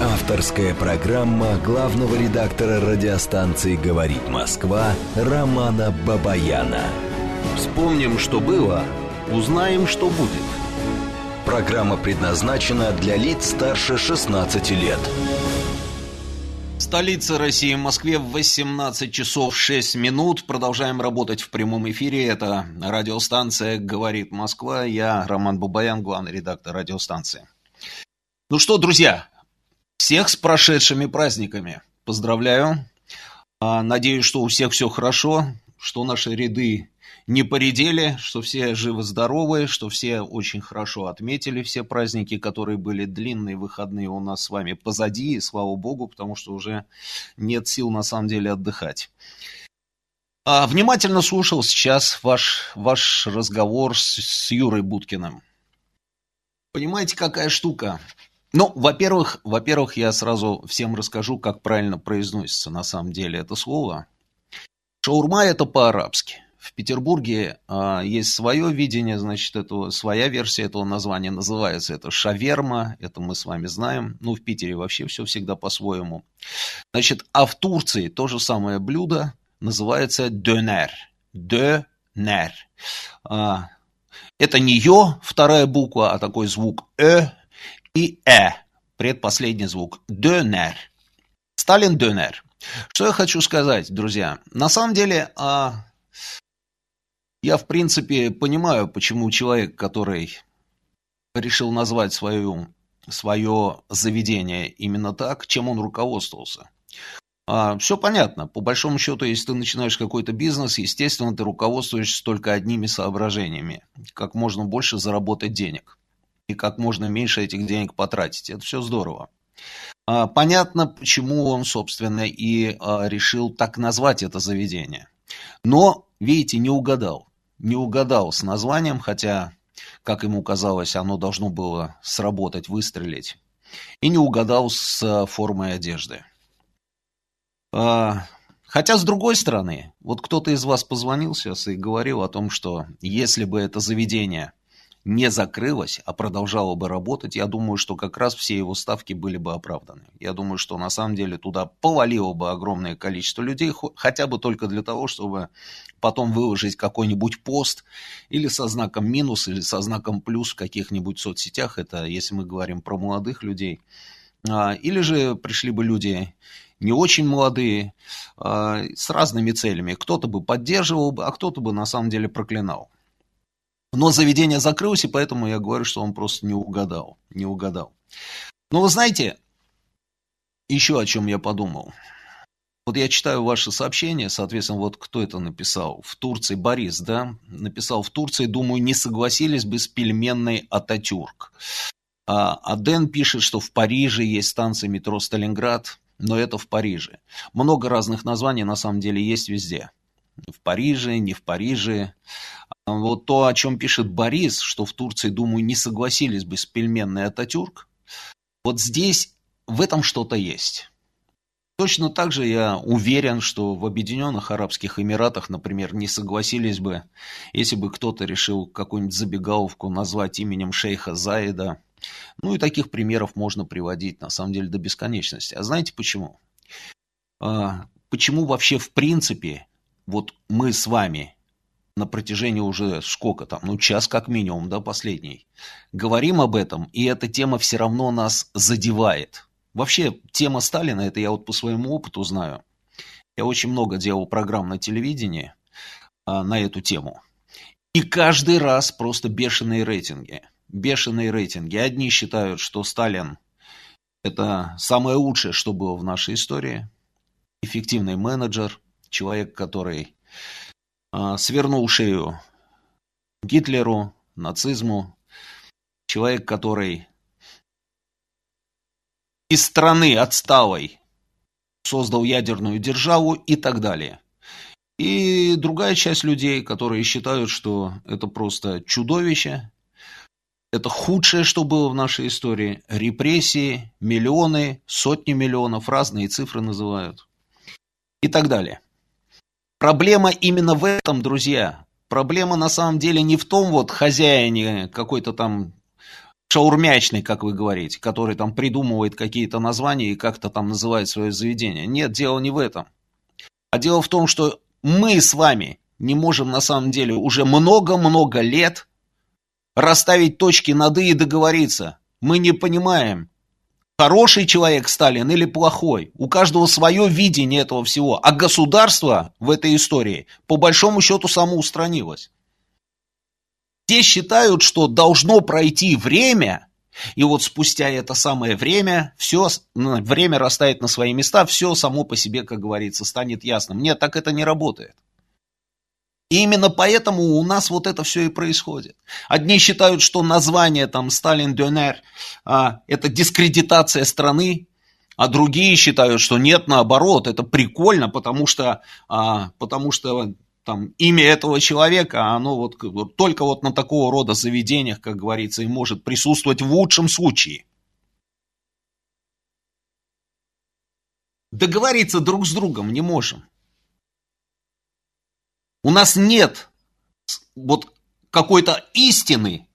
Авторская программа главного редактора радиостанции «Говорит Москва» Романа Бабаяна. Вспомним, что было, узнаем, что будет. Программа предназначена для лиц старше 16 лет. Столица России, в Москве, в 18 часов 6 минут. Продолжаем работать в прямом эфире. Это радиостанция «Говорит Москва». Я Роман Бабаян, главный редактор радиостанции. Ну что, друзья, всех с прошедшими праздниками. Поздравляю. Надеюсь, что у всех все хорошо, что наши ряды не поредели, что все живы-здоровы, что все очень хорошо отметили все праздники, которые были длинные выходные у нас с вами позади, и слава богу, потому что уже нет сил на самом деле отдыхать. Внимательно слушал сейчас ваш разговор с Юрой Буткиным. Понимаете, какая штука? Ну, во-первых, я сразу всем расскажу, как правильно произносится на самом деле это слово. Шаурма – это по-арабски. В Петербурге есть свое видение, значит, своя версия этого названия. Называется это шаверма, это мы с вами знаем. Ну, в Питере вообще все всегда по-своему. Значит, а в Турции то же самое блюдо называется дönер. Дönер. Это не ё, вторая буква, а такой звук и предпоследний звук. Дönер. Сталин дönер. Что я хочу сказать, друзья? На самом деле, я в принципе понимаю, почему человек, который решил назвать свое заведение именно так, чем он руководствовался. Все понятно. По большому счету, если ты начинаешь какой-то бизнес, естественно, ты руководствуешься только одними соображениями. Как можно больше заработать денег. И как можно меньше этих денег потратить. Это все здорово. Понятно, почему он, собственно, и решил так назвать это заведение. Но, видите, не угадал. Не угадал с названием, хотя, как ему казалось, оно должно было сработать, выстрелить. И не угадал с формой одежды. Хотя, с другой стороны, вот кто-то из вас позвонил сейчас и говорил о том, что если бы это заведение не закрылось, а продолжало бы работать, я думаю, что как раз все его ставки были бы оправданы. Я думаю, что на самом деле туда повалило бы огромное количество людей, хотя бы только для того, чтобы потом выложить какой-нибудь пост или со знаком минус, или со знаком плюс в каких-нибудь соцсетях, это если мы говорим про молодых людей. Или же пришли бы люди не очень молодые, с разными целями. Кто-то бы поддерживал, а кто-то бы на самом деле проклинал. Но заведение закрылось, и поэтому я говорю, что он просто не угадал. Не угадал. Но вы знаете, еще о чем я подумал. Вот я читаю ваши сообщения, соответственно, вот кто это написал? В Турции Борис, да? Написал: в Турции, думаю, не согласились бы с пельменной Ататюрк. А Дэн пишет, что в Париже есть станция метро Сталинград, но это в Париже. Много разных названий на самом деле есть везде. В Париже, не в Париже. Вот то, о чем пишет Борис, что в Турции, думаю, не согласились бы с пельменной Ататюрк, вот здесь в этом что-то есть. Точно так же я уверен, что в Объединенных Арабских Эмиратах, например, не согласились бы, если бы кто-то решил какую-нибудь забегаловку назвать именем шейха Заида. Ну и таких примеров можно приводить, на самом деле, до бесконечности. А знаете почему? Почему вообще в принципе вот мы с вами на протяжении уже сколько там, ну час как минимум, да, последний, говорим об этом, и эта тема все равно нас задевает. Вообще, тема Сталина, это я вот по своему опыту знаю. Я очень много делал программ на телевидении на эту тему. И каждый раз просто бешеные рейтинги. Бешеные рейтинги. Одни считают, что Сталин – это самое лучшее, что было в нашей истории. Эффективный менеджер, человек, который свернул шею Гитлеру, нацизму. Человек, который из страны отсталой создал ядерную державу и так далее. И другая часть людей, которые считают, что это просто чудовище, это худшее, что было в нашей истории. Репрессии, миллионы, сотни миллионов, разные цифры называют и так далее. Проблема именно в этом, друзья. Проблема на самом деле не в том вот хозяине какой-то там шаурмячный, как вы говорите, который там придумывает какие-то названия и как-то там называет свое заведение. Нет, дело не в этом. А дело в том, что мы с вами не можем на самом деле уже много-много лет расставить точки над «и» и договориться. Мы не понимаем, хороший человек Сталин или плохой. У каждого свое видение этого всего. А государство в этой истории по большому счету самоустранилось. Те считают, что должно пройти время, и вот спустя это самое время, время расставит на свои места, все само по себе, как говорится, станет ясным. Нет, так это не работает. И именно поэтому у нас вот это все и происходит. Одни считают, что название там Сталин Дёнер это дискредитация страны, а другие считают, что нет, наоборот, это прикольно, потому что там имя этого человека, оно вот только вот на такого рода заведениях, как говорится, и может присутствовать в лучшем случае. Договориться друг с другом не можем. У нас нет вот какой-то истины,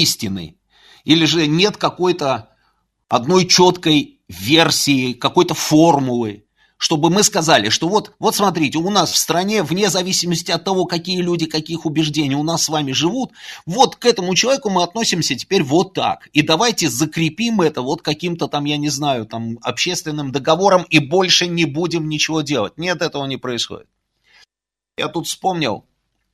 или же нет какой-то одной четкой версии, какой-то формулы, чтобы мы сказали, что вот смотрите, у нас в стране, вне зависимости от того, какие люди, каких убеждений у нас с вами живут, вот к этому человеку мы относимся теперь вот так. И давайте закрепим это вот каким-то там, я не знаю, там общественным договором и больше не будем ничего делать. Нет, этого не происходит. Я тут вспомнил,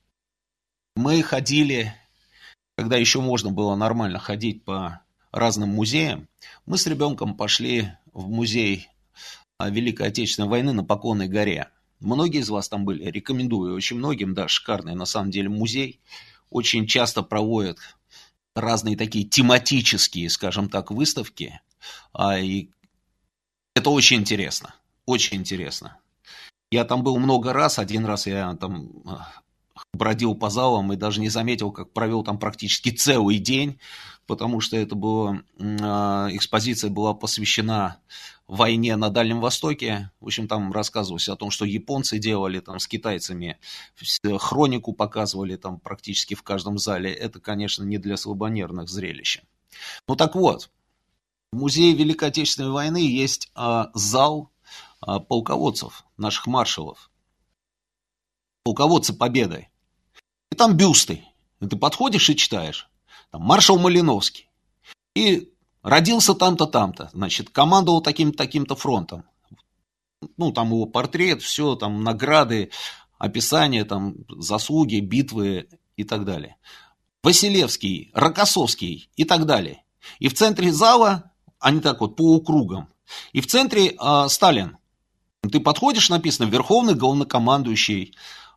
мы ходили, когда еще можно было нормально ходить по разным музеям, мы с ребенком пошли в музей Великой Отечественной войны на Поклонной горе. Многие из вас там были, рекомендую очень многим, да, шикарный на самом деле музей. Очень часто проводят разные такие тематические, скажем так, выставки. И это очень интересно, очень интересно. Я там был много раз, один раз я там бродил по залам и даже не заметил, как провел там практически целый день, потому что это была, экспозиция была посвящена войне на Дальнем Востоке. В общем, там рассказывалось о том, что японцы делали там с китайцами, хронику показывали там практически в каждом зале. Это, конечно, не для слабонервных зрелищ. Ну так вот, в музее Великой Отечественной войны есть зал полководцев, наших маршалов, полководцы Победы. И там бюсты. И ты подходишь и читаешь. Там маршал Малиновский. И родился там-то, там-то. Значит, командовал таким-то фронтом. Ну, там его портрет, все, там награды, описание, там заслуги, битвы и так далее. Василевский, Рокоссовский и так далее. И в центре зала, они так вот полукругом. И в центре Сталин. Ты подходишь, написано Верховный Главнокомандующий.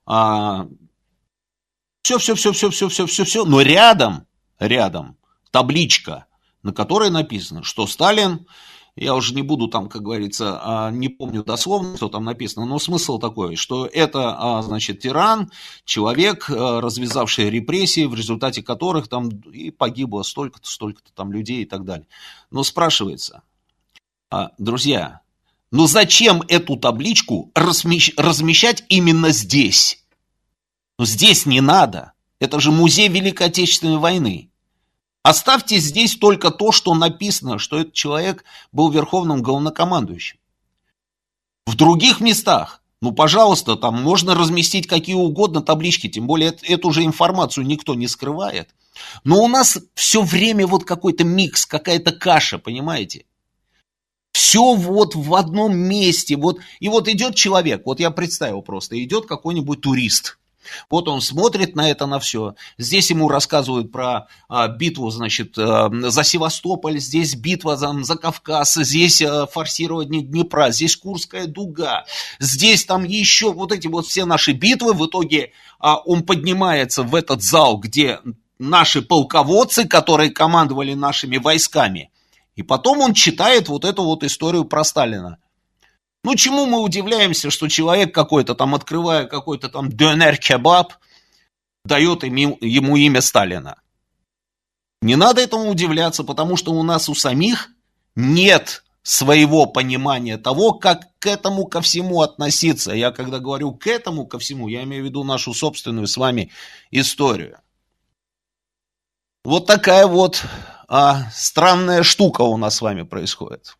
Все. Но рядом табличка, на которой написано, что Сталин, я уже не буду там, как говорится, не помню дословно, что там написано, но смысл такой, что это, значит, тиран, человек, развязавший репрессии, в результате которых там и погибло столько-то там людей и так далее. Но спрашивается, друзья, но зачем эту табличку размещать именно здесь? Ну, здесь не надо. Это же музей Великой Отечественной войны. Оставьте здесь только то, что написано, что этот человек был верховным главнокомандующим. В других местах, ну, пожалуйста, там можно разместить какие угодно таблички, тем более эту же информацию никто не скрывает. Но у нас все время вот какой-то микс, какая-то каша, понимаете? Все вот в одном месте. Вот, и вот идет человек, вот я представил просто, идет какой-нибудь турист. Вот он смотрит на это, на все. Здесь ему рассказывают про битву, значит, за Севастополь, здесь битва за Кавказ, здесь форсирование Днепра, здесь Курская дуга, здесь там еще вот эти вот все наши битвы. В итоге он поднимается в этот зал, где наши полководцы, которые командовали нашими войсками. И потом он читает вот эту вот историю про Сталина. Ну, чему мы удивляемся, что человек какой-то там, открывая какой-то там дёнер-кебаб, дает ему имя Сталина. Не надо этому удивляться, потому что у нас у самих нет своего понимания того, как к этому ко всему относиться. Я когда говорю к этому ко всему, я имею в виду нашу собственную с вами историю. Вот такая вот странная штука у нас с вами происходит.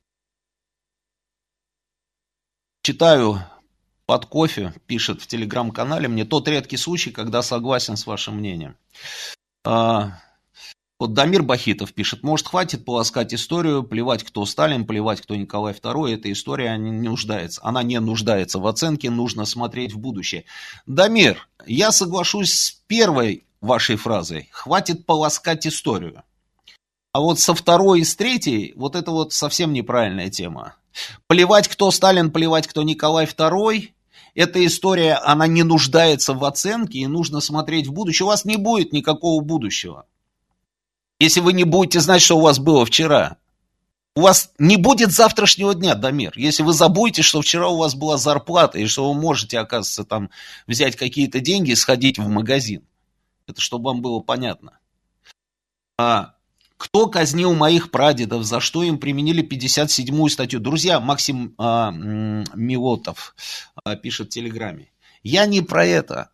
Читаю под кофе, пишет в телеграм-канале мне тот редкий случай, когда согласен с вашим мнением. Вот Дамир Бахитов пишет: может, хватит полоскать историю, плевать, кто Сталин, плевать, кто Николай II, эта история она не нуждается в оценке, нужно смотреть в будущее. Дамир, я соглашусь с первой вашей фразой, хватит полоскать историю. А вот со второй и с третьей, вот это вот совсем неправильная тема. Плевать, кто Сталин, плевать, кто Николай II, эта история, она не нуждается в оценке, и нужно смотреть в будущее. У вас не будет никакого будущего. Если вы не будете знать, что у вас было вчера. У вас не будет завтрашнего дня, Дамир. Если вы забудете, что вчера у вас была зарплата, и что вы можете, оказывается, там взять какие-то деньги и сходить в магазин. Это чтобы вам было понятно. Кто казнил моих прадедов, за что им применили 57-ю статью? Друзья, Максим Милотов пишет в Телеграме. Я не про это.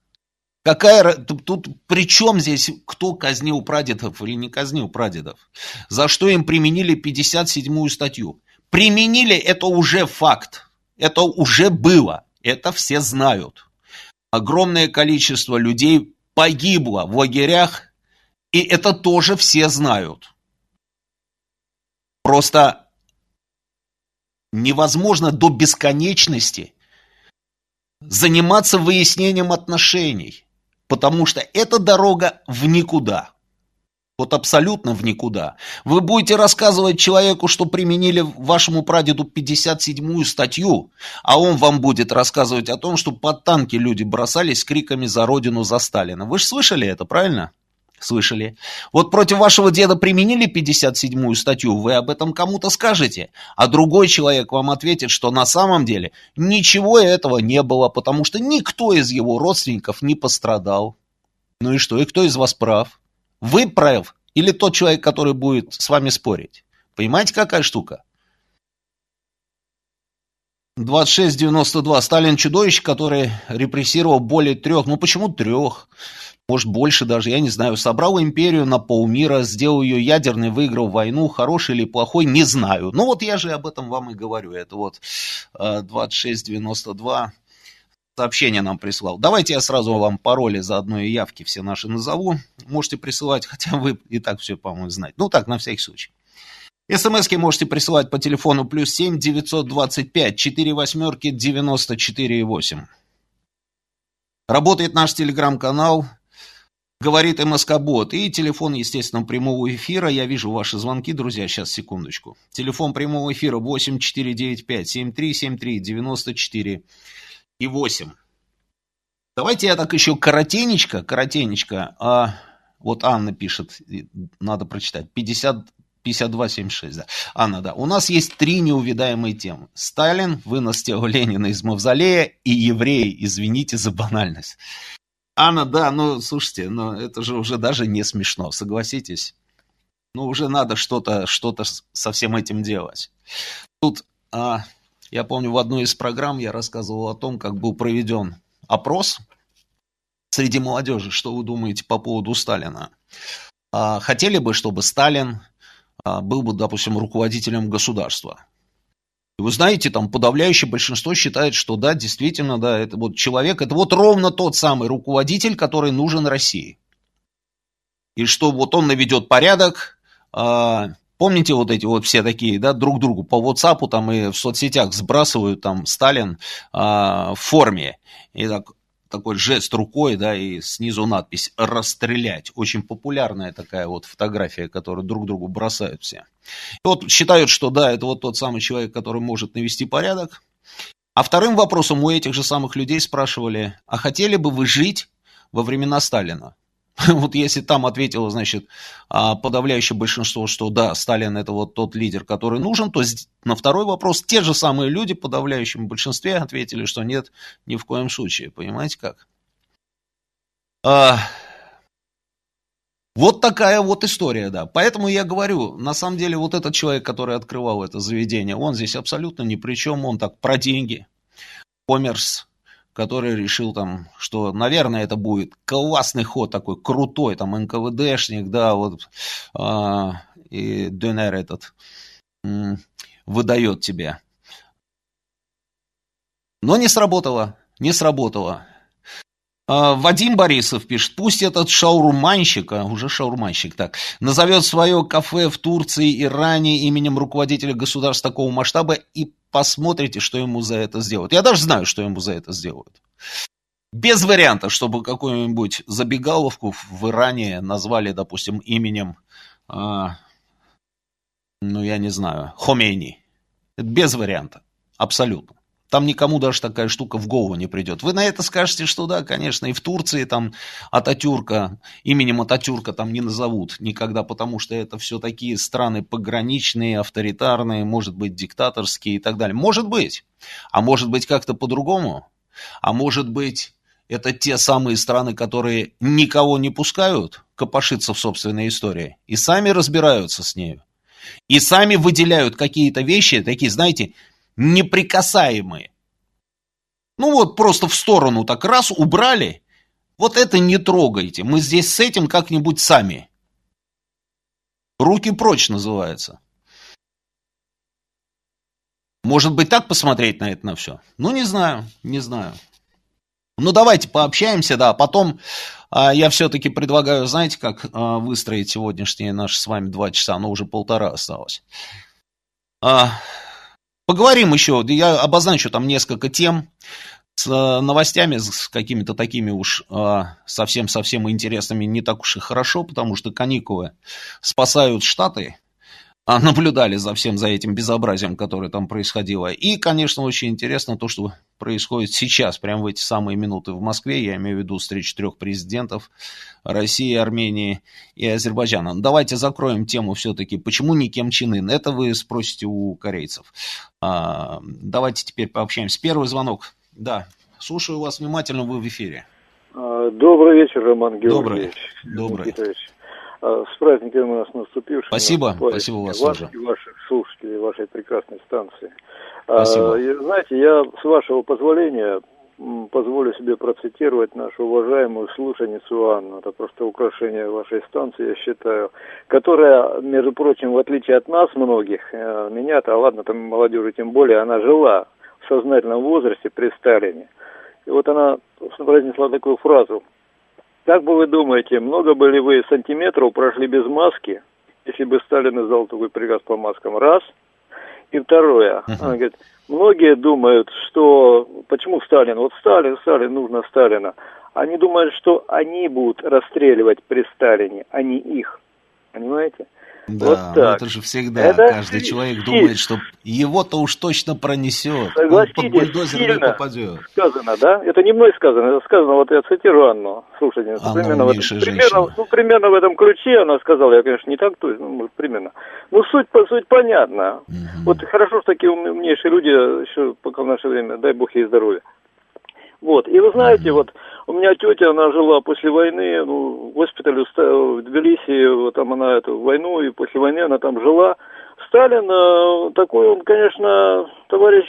Тут при чем здесь, кто казнил прадедов или не казнил прадедов? За что им применили 57-ю статью? Применили, это уже факт. Это уже было. Это все знают. Огромное количество людей погибло в лагерях, и это тоже все знают. Просто невозможно до бесконечности заниматься выяснением отношений. Потому что это дорога в никуда. Вот абсолютно в никуда. Вы будете рассказывать человеку, что применили вашему прадеду 57-ю статью, а он вам будет рассказывать о том, что под танки люди бросались с криками «За Родину, за Сталина». Вы же слышали это, правильно? Слышали. Вот против вашего деда применили 57-ю статью, вы об этом кому-то скажете, а другой человек вам ответит, что на самом деле ничего этого не было, потому что никто из его родственников не пострадал. Ну и что? И кто из вас прав? Вы прав или тот человек, который будет с вами спорить? Понимаете, какая штука? 2692. Сталин чудовище, который репрессировал более 3, ну почему 3? Может больше даже, я не знаю, собрал империю на полмира, сделал ее ядерной, выиграл войну, хороший или плохой, не знаю. Ну вот я же об этом вам и говорю, это вот 2692 сообщение нам прислал. Давайте я сразу вам пароли заодно и явки все наши назову, можете присылать, хотя вы и так все, по-моему, знаете. Ну так, на всякий случай. СМСки можете присылать по телефону +7 925 48 94 8. Работает наш телеграм-канал «Говорит МСК-бот». И телефон, естественно, прямого эфира. Я вижу ваши звонки, друзья. Сейчас, секундочку. Телефон прямого эфира 8495 7373 94 и 8. Давайте я так еще коротенечко. Вот Анна пишет, надо прочитать. 5276, да. Анна, да. У нас есть 3 неувидаемые темы. Сталин, вынос тела Ленина из мавзолея и евреи. Извините за банальность. Анна, да, ну, слушайте, ну, это же уже даже не смешно, согласитесь. Ну, уже надо что-то со всем этим делать. Тут, я помню, в одной из программ я рассказывал о том, как был проведен опрос среди молодежи. Что вы думаете по поводу Сталина? Хотели бы, чтобы Сталин был бы, допустим, руководителем государства? И вы знаете, там подавляющее большинство считает, что да, действительно, да, это вот человек, это вот ровно тот самый руководитель, который нужен России. И что вот он наведет порядок. Помните вот эти вот все такие, да, друг другу по WhatsApp там и в соцсетях сбрасывают там Сталин в форме. И такой жест рукой, да, и снизу надпись «Расстрелять». Очень популярная такая вот фотография, которую друг другу бросают все. И вот считают, что да, это вот тот самый человек, который может навести порядок. А вторым вопросом у этих же самых людей спрашивали: а хотели бы вы жить во времена Сталина? Вот если там ответило, значит, подавляющее большинство, что да, Сталин это вот тот лидер, который нужен, то на второй вопрос те же самые люди в подавляющем большинстве ответили, что нет, ни в коем случае. Понимаете как? Вот такая вот история, да. Поэтому я говорю, на самом деле вот этот человек, который открывал это заведение, он здесь абсолютно ни при чем, он так про деньги, коммерс, который решил там, что, наверное, это будет классный ход такой, крутой, там, НКВДшник, да, вот, и ДНР этот выдает тебе. Но не сработало, не сработало. Вадим Борисов пишет, пусть этот шаурманщик, уже шаурманщик, так, назовет свое кафе в Турции, Иране именем руководителя государства такого масштаба и посмотрите, что ему за это сделают. Я даже знаю, что ему за это сделают. Без варианта, чтобы какую-нибудь забегаловку в Иране назвали, допустим, именем, я не знаю, Хомейни. Без варианта, абсолютно. Там никому даже такая штука в голову не придет. Вы на это скажете, что да, конечно, и в Турции там Ататюрка, именем Ататюрка там не назовут никогда, потому что это все такие страны пограничные, авторитарные, может быть, диктаторские и так далее. Может быть. А может быть, как-то по-другому. А может быть, это те самые страны, которые никого не пускают копошиться в собственной истории и сами разбираются с нею. И сами выделяют какие-то вещи, такие, знаете, неприкасаемые. Ну вот просто в сторону так раз убрали. Вот это не трогайте. Мы здесь с этим как-нибудь сами. Руки прочь называется. Может быть так посмотреть на это на все? Ну не знаю, не знаю. Ну давайте пообщаемся, да, потом я все-таки предлагаю, знаете, как выстроить сегодняшние наши с вами 2 часа, но уже 1,5 осталось. Поговорим еще, я обозначу там несколько тем с новостями, с какими-то такими уж совсем-совсем интересными, не так уж и хорошо, потому что каникулы спасают Штаты, наблюдали за всем за этим безобразием, которое там происходило. И, конечно, очень интересно то, что происходит сейчас, прямо в эти самые минуты в Москве, я имею в виду встречу 3 президентов России, Армении и Азербайджана. Давайте закроем тему все-таки, почему не Ким Чен Ын? Это вы спросите у корейцев. Давайте теперь пообщаемся. Первый звонок. Да, слушаю вас внимательно, вы в эфире. Добрый вечер, Роман Георгиевич. Добрый. С праздником у нас наступившим. Спасибо, спасибо вас тоже. И ваших слушателей, вашей прекрасной станции. Спасибо. Знаете, я, с вашего позволения, позволю себе процитировать нашу уважаемую слушательницу Анну. Это просто украшение вашей станции, я считаю. Которая, между прочим, в отличие от нас многих, меня-то, ладно, там молодежи тем более, она жила в сознательном возрасте при Сталине. И вот она произнесла такую фразу. Как бы вы думаете, много бы ли вы сантиметров прошли без маски, если бы Сталин издал такой приказ по маскам? Раз. И второе. Она говорит, многие думают, что... Почему Сталин? Вот Сталин, нужно Сталина. Они думают, что они будут расстреливать при Сталине, а не их. Понимаете? Да, вот так. Это же всегда каждый человек думает, что его-то уж точно пронесет. Согласитесь, он под бульдозер не попадет. Сказано, да? Это не мной сказано, это сказано, вот я цитирую Анну, слушательницу. Примерно в этом ключе она сказала, я, конечно, не так, то есть, примерно. Ну, суть понятна. Вот хорошо, что такие умнейшие люди еще пока в наше время, дай бог ей здоровья. Вот, и вы знаете, вот у меня тетя, она жила после войны, в госпитале в Тбилиси, вот там она в войну, и после войны она там жила. Сталин, такой он, конечно, товарищ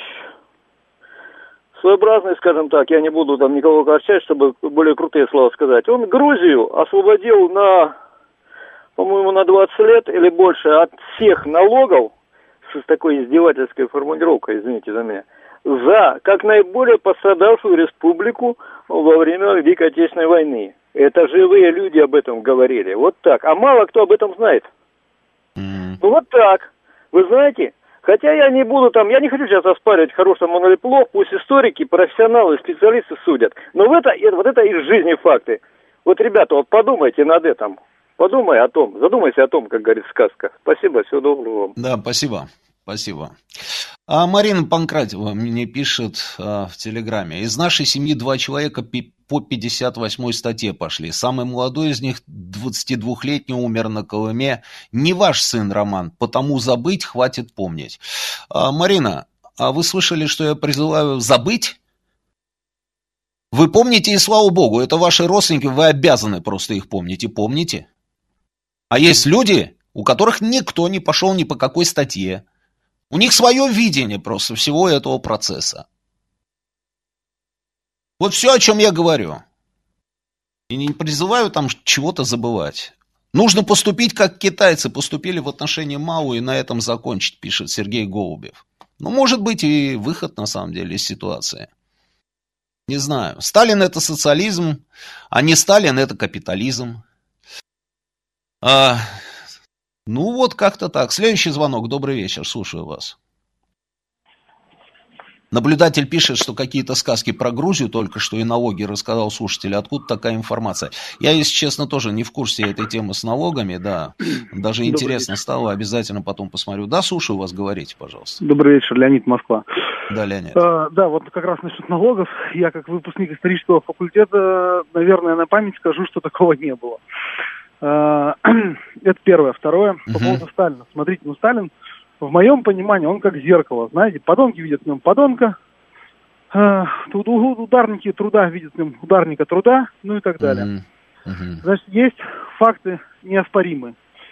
своеобразный, скажем так, я не буду там никого огорчать, чтобы более крутые слова сказать. Он Грузию освободил по-моему, на 20 лет или больше от всех налогов, с такой издевательской формулировкой, извините за меня, за как наиболее пострадавшую республику во время Великой Отечественной войны. Это живые люди об этом говорили. Вот так. А мало кто об этом знает. Ну вот так. Вы знаете, хотя я не буду там, я не хочу сейчас оспаривать, хороший он или плохо, пусть историки, профессионалы, специалисты судят. Но вот это из жизни факты. Вот, ребята, вот подумайте над этим. Задумайся о том, как говорит сказка. Спасибо, всего доброго вам. Да, спасибо. А Марина Панкратева мне пишет в Телеграме. Из нашей семьи 2 человека по 58-й статье пошли. Самый молодой из них, 22-летний, умер на Колыме. Не ваш сын, Роман, потому забыть хватит помнить. Марина, а вы слышали, что я призываю забыть? Вы помните, и слава богу, это ваши родственники, вы обязаны просто их помнить, и помните. А есть люди, у которых никто не пошел ни по какой статье. У них свое видение просто всего этого процесса. Вот все, о чем я говорю. И не призываю там чего-то забывать. Нужно поступить, как китайцы поступили в отношении Мао, и на этом закончить, пишет Сергей Голубев. Ну, может быть, и выход, на самом деле, из ситуации. Не знаю. Сталин – это социализм, а не Сталин – это капитализм. Ну, вот как-то так. Следующий звонок. Добрый вечер. Слушаю вас. Наблюдатель пишет, что какие-то сказки про Грузию только что и налоги рассказал слушатель. Откуда такая информация? Я, если честно, тоже не в курсе этой темы с налогами, да. Даже интересно стало, обязательно потом посмотрю. Да, слушаю вас, говорите, пожалуйста. Добрый вечер, Леонид, Москва. Да, Леонид. Да, вот как раз насчет налогов. Я, как выпускник исторического факультета, наверное, на память скажу, что такого не было. Это первое. Второе, по поводу Сталина. Смотрите, Сталин, в моем понимании, он как зеркало, знаете, подонки видят в нем подонка, ударники труда видят в нем ударника труда, ну и так далее. Значит, есть факты неоспоримые.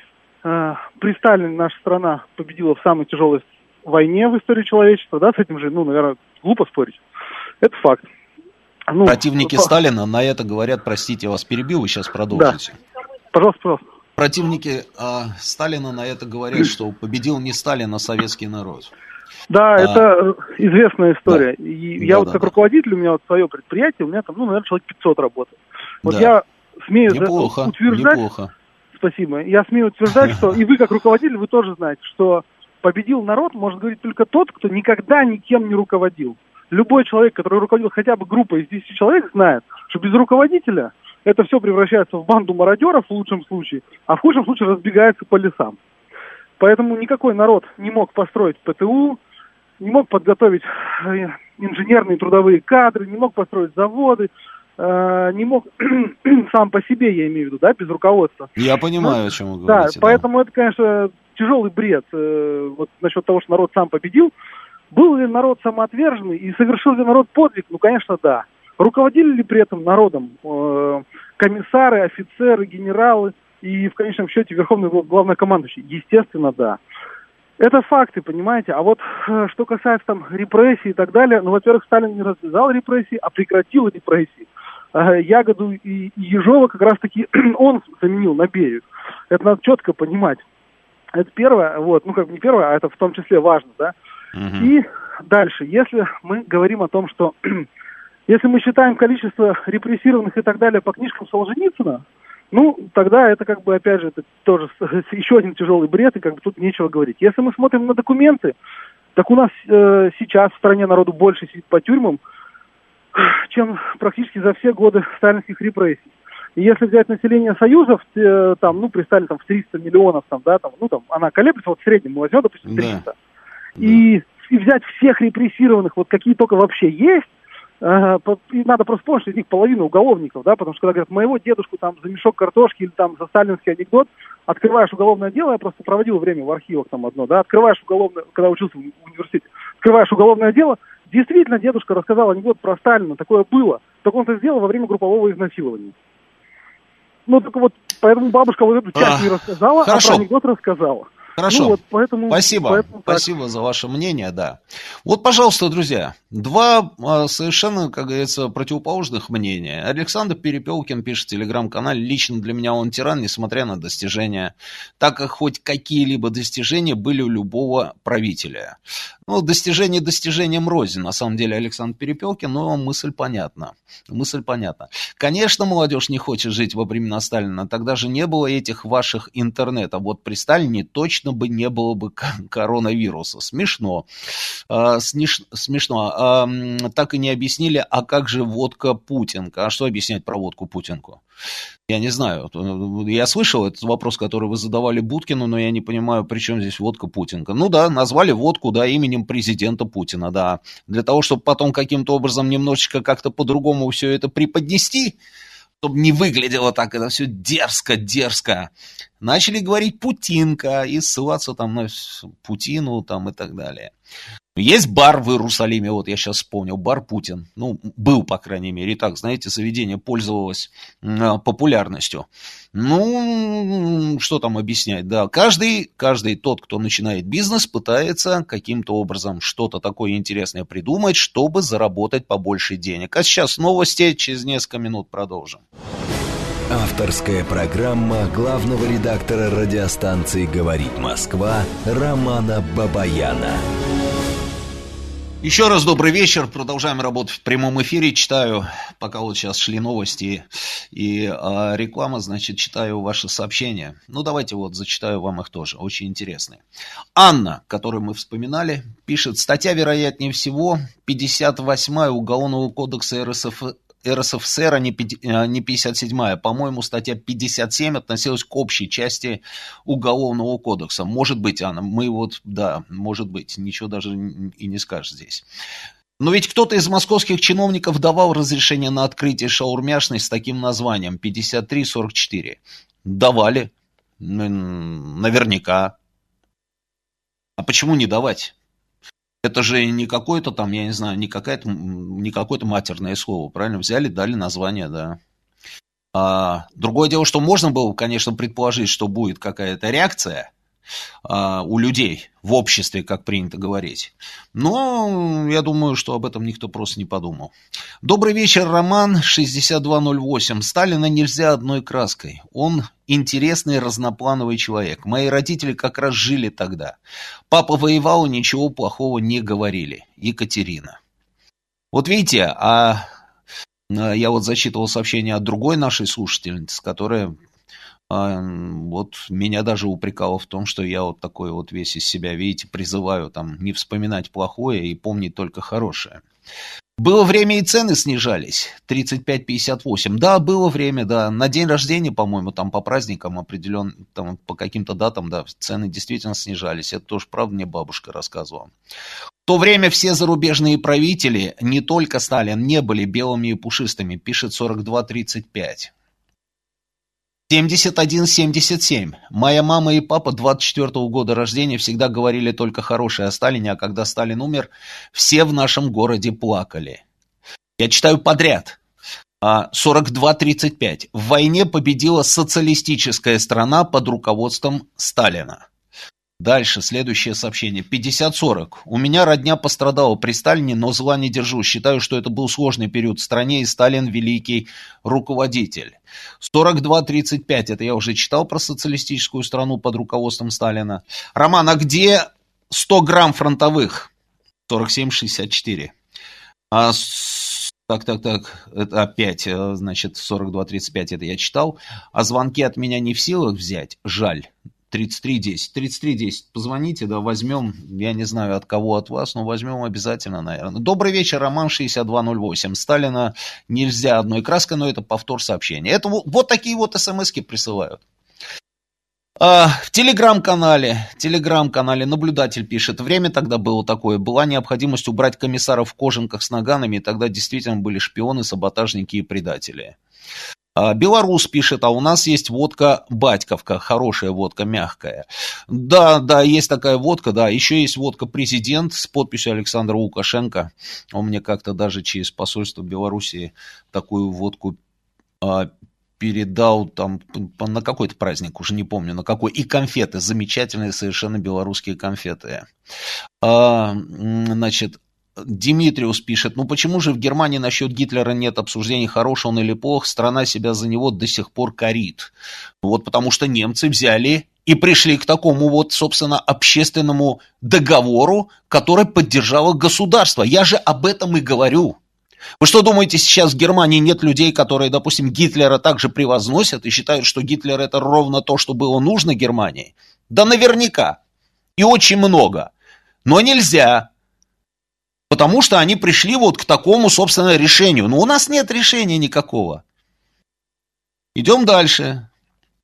При Сталине наша страна победила в самой тяжелой войне в истории человечества, да, с этим же, наверное, глупо спорить. Это факт. Противники Сталина на это говорят, простите, я вас перебил, вы сейчас продолжите. Да. Пожалуйста. Противники Сталина на это говорят, что победил не Сталин, а советский народ. Да, это известная история. Да. И я как руководитель, у меня свое предприятие, у меня там, наверное, человек 500 работает. Вот я смею утверждать... Неплохо. Спасибо. Я смею утверждать, что и вы, как руководитель, вы тоже знаете, что победил народ может говорить только тот, кто никогда никем не руководил. Любой человек, который руководил хотя бы группой из 10 человек, знает, что без руководителя это все превращается в банду мародеров в лучшем случае, а в худшем случае разбегается по лесам. Поэтому никакой народ не мог построить ПТУ, не мог подготовить инженерные трудовые кадры, не мог построить заводы, не мог сам по себе, я имею в виду, да, без руководства. Я понимаю, о чем вы говорите. Да, поэтому это, конечно, тяжелый бред. Вот насчет того, что народ сам победил. Был ли народ самоотверженный и совершил ли народ подвиг? Ну, конечно, да. Руководили ли при этом народом комиссары, офицеры, генералы и, в конечном счете, верховный главнокомандующий? Естественно, да. Это факты, понимаете? А вот что касается там репрессий и так далее, во-первых, Сталин не развязал репрессии, а прекратил репрессии. Ягоду и Ежова как раз-таки он заменил на Берию. Это надо четко понимать. Это первое, не первое, а это в том числе важно, да. И дальше, если мы говорим о том, что если мы считаем количество репрессированных и так далее по книжкам Солженицына, тогда это опять же, это тоже еще один тяжелый бред, и тут нечего говорить. Если мы смотрим на документы, так у нас сейчас в стране народу больше сидит по тюрьмам, чем практически за все годы сталинских репрессий. И если взять население союзов, при Сталине в 300 миллионов, она колеблется, в среднем мы возьмем, допустим, 300. Да. И взять всех репрессированных, какие только вообще есть, и надо просто помнить, что из них половина уголовников, да, потому что когда говорят, моего дедушку за мешок картошки или за сталинский анекдот, открываешь уголовное дело, я просто проводил время в архивах одно, да, открываешь уголовное, когда учился в университете, открываешь уголовное дело, действительно дедушка рассказал анекдот про Сталина, такое было, только он это сделал во время группового изнасилования. Поэтому бабушка эту часть не рассказала, а про анекдот рассказала. Хорошо, спасибо за ваше мнение, да. Вот, пожалуйста, друзья, два совершенно, как говорится, противоположных мнения. Александр Перепелкин пишет в телеграм-канале: лично для меня он тиран, несмотря на достижения, так как хоть какие-либо достижения были у любого правителя. Достижение достижением рознь, на самом деле, Александр Перепелкин, но мысль понятна. Конечно, молодежь не хочет жить во времена Сталина, тогда же не было этих ваших интернетов. Вот при Сталине точно бы не было бы коронавируса. Смешно. Смешно. Так и не объяснили, а как же водка Путинка? А что объяснять про водку Путинку? Я не знаю. Я слышал этот вопрос, который вы задавали Будкину, но я не понимаю, при чем здесь водка Путинка. Назвали водку, именем президента Путина, да. Для того, чтобы потом каким-то образом немножечко как-то по-другому все это преподнести, чтобы не выглядело так, это все дерзко. начали говорить «Путинка» и ссылаться там на Путину там, и так далее. Есть бар в Иерусалиме, вот я сейчас вспомнил, бар Путин. Ну, был, по крайней мере, и так, знаете, заведение пользовалось популярностью. Ну, что там объяснять, да. Каждый тот, кто начинает бизнес, пытается каким-то образом что-то такое интересное придумать, чтобы заработать побольше денег. А сейчас новости, через несколько минут продолжим. Авторская программа главного редактора радиостанции «Говорит Москва» Романа Бабаяна. Еще раз добрый вечер. Продолжаем работать в прямом эфире. Читаю, пока вот сейчас шли новости и реклама, значит, читаю ваши сообщения. Ну, давайте вот зачитаю вам их тоже. Очень интересные. Анна, которую мы вспоминали, пишет: статья, вероятнее всего, 58-я Уголовного кодекса РСФСР, а не 57-я. По-моему, статья 57 относилась к общей части Уголовного кодекса. Может быть, Анна, да, может быть, ничего даже и не скажешь здесь. Но ведь кто-то из московских чиновников давал разрешение на открытие шаурмяшной с таким названием 5344. Давали. Наверняка. А почему не давать? Это же не какое-то там, я не знаю, не какое-то матерное слово, правильно? Взяли, дали название, да. Другое дело, что можно было, конечно, предположить, что будет какая-то реакция у людей в обществе, как принято говорить. Но я думаю, что об этом никто просто не подумал. Добрый вечер, Роман, 6208. Сталина нельзя одной краской. Он интересный, разноплановый человек. Мои родители как раз жили тогда. Папа воевал, ничего плохого не говорили. Екатерина. Вот видите, я вот зачитывал сообщение от другой нашей слушательницы, которая вот меня даже упрекала в том, что я вот такой вот весь из себя, видите, призываю там не вспоминать плохое и помнить только хорошее. Было время, и цены снижались. 35-58. Да, было время, да. На день рождения, по-моему, там по праздникам определенно, там по каким-то датам, да, цены действительно снижались. Это тоже, правда, мне бабушка рассказывала. В то время все зарубежные правители, не только Сталин, не были белыми и пушистыми, пишет 42-35. 71-77. Моя мама и папа 24-го года рождения всегда говорили только хорошее о Сталине, а когда Сталин умер, все в нашем городе плакали. Я читаю подряд. 42-35. В войне победила социалистическая страна под руководством Сталина. Дальше, следующее сообщение. 50-40. У меня родня пострадала при Сталине, но зла не держу. Считаю, что это был сложный период в стране, и Сталин великий руководитель. 42-35. Это я уже читал про социалистическую страну под руководством Сталина. Роман, а где 100 грамм фронтовых? 47-64. Так. Это опять, значит, 42-35. Это я читал. А звонки от меня не в силах взять. Жаль. 3310. Позвоните, да, возьмем, я не знаю от кого, от вас, но возьмем обязательно, наверное. Добрый вечер, Роман 6208. Сталина нельзя одной краской, но это повтор сообщения. Это вот такие вот смс-ки присылают. В телеграм-канале наблюдатель пишет: время тогда было такое, была необходимость убрать комиссаров в кожанках с наганами, и тогда действительно были шпионы, саботажники и предатели. Белорус пишет: а у нас есть водка Батьковка, хорошая водка, мягкая. Да, есть такая водка, да. Еще есть водка Президент с подписью Александра Лукашенко. Он мне как-то даже через посольство Белоруссии такую водку передал там на какой-то праздник, уже не помню на какой. И конфеты, замечательные совершенно белорусские конфеты. Значит, Димитриус пишет: ну почему же в Германии насчет Гитлера нет обсуждений, хорош он или плох, страна себя за него до сих пор корит. Вот потому что немцы взяли и пришли к такому вот, собственно, общественному договору, который поддержало государство. Я же об этом и говорю. Вы что думаете, сейчас в Германии нет людей, которые, допустим, Гитлера также превозносят и считают, что Гитлер это ровно то, что было нужно Германии? Да наверняка. И очень много. Но нельзя. Потому что они пришли вот к такому, собственно, решению. Но у нас нет решения никакого. Идем дальше.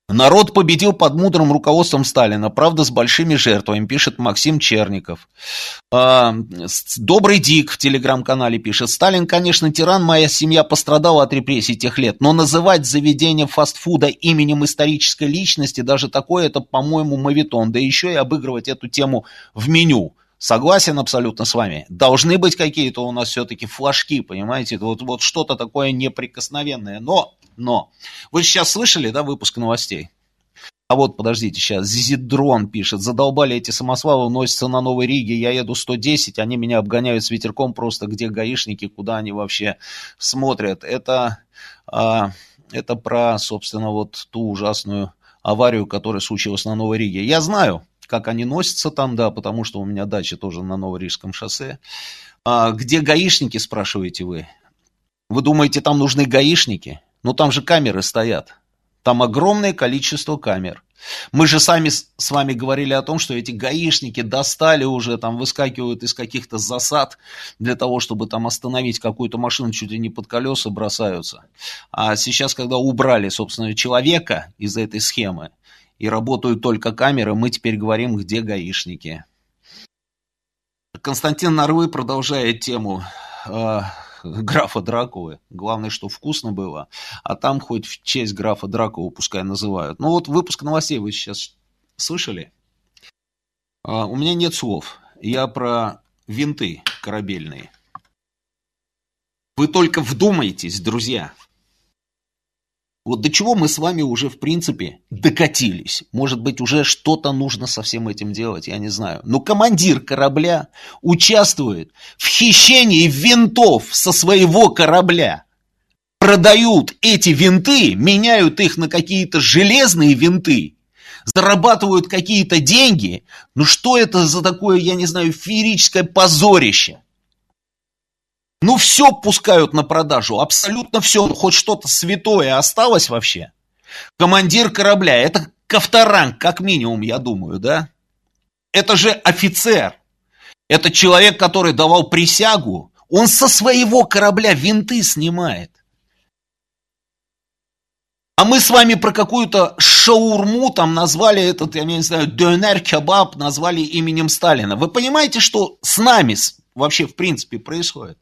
Народ победил под мудрым руководством Сталина, правда, с большими жертвами, пишет Максим Черников. Добрый Дик в телеграм-канале пишет: Сталин, конечно, тиран, моя семья пострадала от репрессий тех лет, но называть заведение фастфуда именем исторической личности, даже такое, это, по-моему, моветон, да еще и обыгрывать эту тему в меню. Согласен абсолютно с вами. Должны быть какие-то у нас все-таки флажки, понимаете, вот что-то такое неприкосновенное. Но, вы сейчас слышали, да, выпуск новостей? А вот, подождите, сейчас, Зидрон пишет: задолбали эти самосвалы, носятся на Новой Риге, я еду 110, они меня обгоняют с ветерком, просто где гаишники, куда они вообще смотрят. Это про, собственно, вот ту ужасную аварию, которая случилась на Новой Риге. Я знаю, как они носятся там, да, потому что у меня дача тоже на Новорижском шоссе. Где гаишники, спрашиваете вы? Вы думаете, там нужны гаишники? Ну, там же камеры стоят. Там огромное количество камер. Мы же сами с вами говорили о том, что эти гаишники достали уже, там выскакивают из каких-то засад для того, чтобы там остановить какую-то машину, чуть ли не под колеса бросаются. А сейчас, когда убрали, собственно, человека из этой схемы, и работают только камеры, мы теперь говорим, где гаишники. Константин Нарвы продолжает тему графа Дракулы. Главное, что вкусно было. А там хоть в честь графа Дракулы пускай называют. Ну вот выпуск новостей вы сейчас слышали? У меня нет слов. Я про винты корабельные. Вы только вдумайтесь, друзья. Вот до чего мы с вами уже, в принципе, докатились. Может быть, уже что-то нужно со всем этим делать, я не знаю. Но командир корабля участвует в хищении винтов со своего корабля. Продают эти винты, меняют их на какие-то железные винты, зарабатывают какие-то деньги. Ну что это за такое, я не знаю, феерическое позорище? Ну, все пускают на продажу, абсолютно все. Хоть что-то святое осталось вообще. Командир корабля, это ковторанг, как минимум, я думаю, да? Это же офицер. Это человек, который давал присягу. Он со своего корабля винты снимает. А мы с вами про какую-то шаурму там назвали этот, я не знаю, донер-кебаб назвали именем Сталина. Вы понимаете, что с нами вообще в принципе происходит?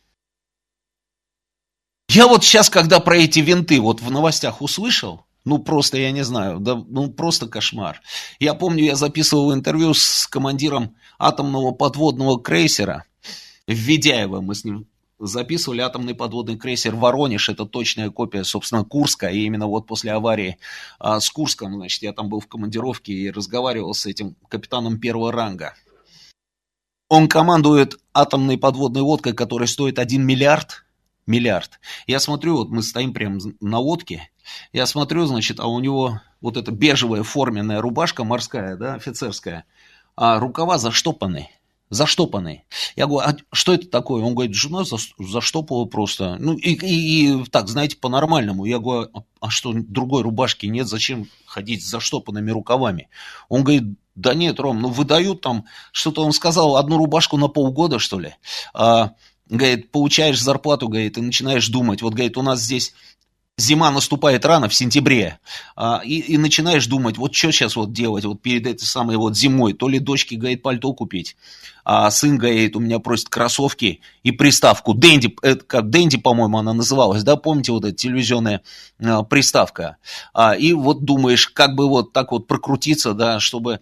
Я вот сейчас, когда про эти винты вот в новостях услышал, ну просто, я не знаю, да, ну просто кошмар. Я помню, я записывал интервью с командиром атомного подводного крейсера Введяева. Мы с ним записывали атомный подводный крейсер «Воронеж». Это точная копия, собственно, Курска. И именно вот после аварии с Курском, значит, я там был в командировке и разговаривал с этим капитаном первого ранга. Он командует атомной подводной лодкой, которая стоит 1 миллиард. Я смотрю, вот мы стоим прямо на лодке, я смотрю, значит, а у него вот эта бежевая форменная рубашка морская, да, офицерская, а рукава заштопаны. Я говорю, а что это такое? Он говорит, жена заштопала просто. Ну, и так, знаете, по-нормальному. Я говорю, а что, другой рубашки нет? Зачем ходить с заштопанными рукавами? Он говорит, да нет, Ром, ну выдают там, что-то он сказал, одну рубашку на полгода, что ли. Говорит, получаешь зарплату, говорит, и начинаешь думать. Вот, говорит, у нас здесь зима наступает рано, в сентябре, и начинаешь думать, вот что сейчас вот делать, вот перед этой самой вот зимой. То ли дочке, говорит, пальто купить, а сын, говорит, у меня просит кроссовки и приставку. Дэнди, как Дэнди, по-моему, она называлась, да, помните, вот эта телевизионная приставка. И вот думаешь, как бы вот так вот прокрутиться, да, чтобы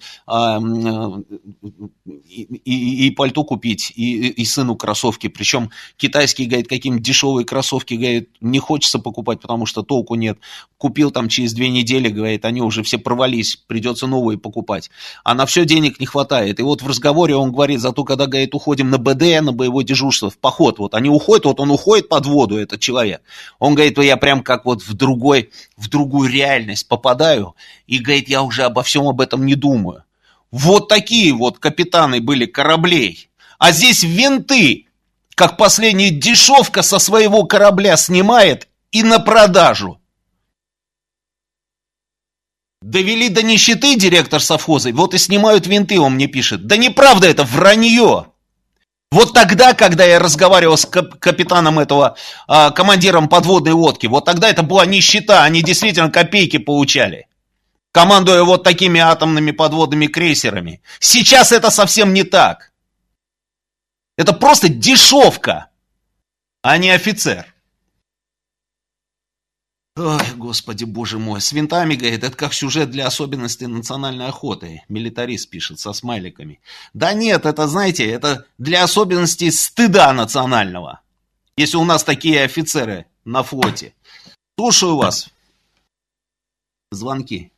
и пальто купить, и сыну кроссовки. Причем китайские, говорит, какие-нибудь дешевые кроссовки, говорит, не хочется покупать, потому что толку нет. Купил там через 2 недели, говорит, они уже все порвались, придется новые покупать. А на все денег не хватает. И вот в разговоре он говорит, зато когда, говорит, уходим на БД, на боевое дежурство, в поход, вот они уходят, вот он уходит под воду, этот человек. Он говорит, я прям как вот в другую реальность попадаю, и, говорит, я уже обо всем об этом не думаю. Вот такие вот капитаны были кораблей. А здесь винты, как последняя дешевка со своего корабля снимает и на продажу. Довели до нищеты директор совхоза, вот и снимают винты, он мне пишет. Да неправда это, вранье. Вот тогда, когда я разговаривал с капитаном этого, командиром подводной лодки, вот тогда это была нищета, они действительно копейки получали. командуя вот такими атомными подводными крейсерами. Сейчас это совсем не так. Это просто дешевка, а не офицер. Ой, господи, боже мой, с винтами, говорит, это как сюжет для особенностей национальной охоты. Милитарист пишет со смайликами. Да нет, это, знаете, это для особенностей стыда национального. Если у нас такие офицеры на флоте. Слушаю вас. Звонки.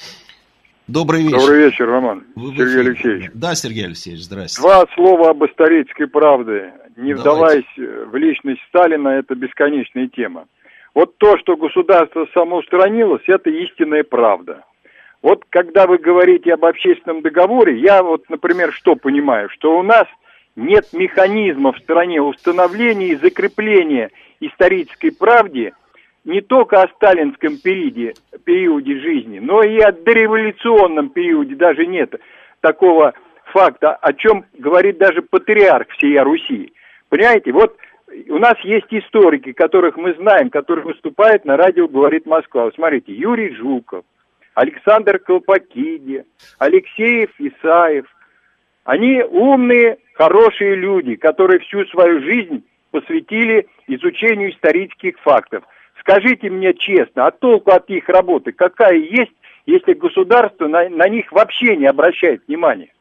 Добрый вечер. Добрый вечер, Роман. Сергей Алексеевич. Да, Сергей Алексеевич, здравствуйте. Два слова об исторической правде. Не вдаваясь в личность Сталина, это бесконечная тема. Вот то, что государство самоустранилось, это истинная правда. Вот когда вы говорите об общественном договоре, я вот, например, что понимаю, что у нас нет механизма в стране установления и закрепления исторической правды не только о сталинском периоде жизни, но и о дореволюционном периоде даже нет такого факта, о чем говорит даже патриарх всей Руси. Понимаете, вот у нас есть историки, которых мы знаем, которые выступают на радио «Говорит Москва». Вот смотрите, Юрий Жуков, Александр Колпакиди, Алексеев Исаев. Они умные, хорошие люди, которые всю свою жизнь посвятили изучению исторических фактов. Скажите мне честно, а толку от их работы какая есть, если государство на них вообще не обращает внимания?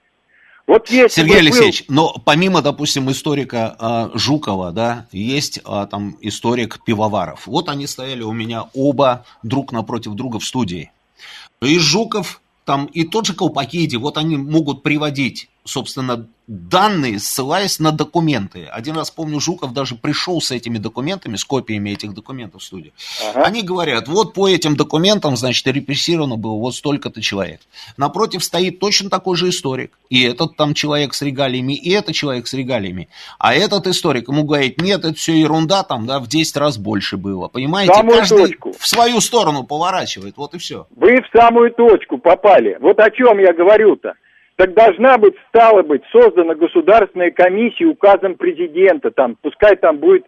Вот Сергей Алексеевич, но помимо, допустим, историка Жукова, да, есть там историк Пивоваров. Вот они стояли у меня оба друг напротив друга в студии. И Жуков, там, и тот же Колпакиди, вот они могут приводить, собственно, данные, ссылаясь на документы. Один раз, помню, Жуков даже пришел с этими документами, с копиями этих документов в студию. Ага. Они говорят, вот по этим документам, значит, репрессировано было вот столько-то человек. Напротив стоит точно такой же историк. И этот там человек с регалиями, и этот человек с регалиями. А этот историк ему говорит, нет, это все ерунда, там, да, в 10 раз больше было. Понимаете, самую каждый точку в свою сторону поворачивает, вот и все. Вы в самую точку попали. Вот о чем я говорю-то. Так должна быть, стала быть, создана государственная комиссия указом президента, там, пускай там будет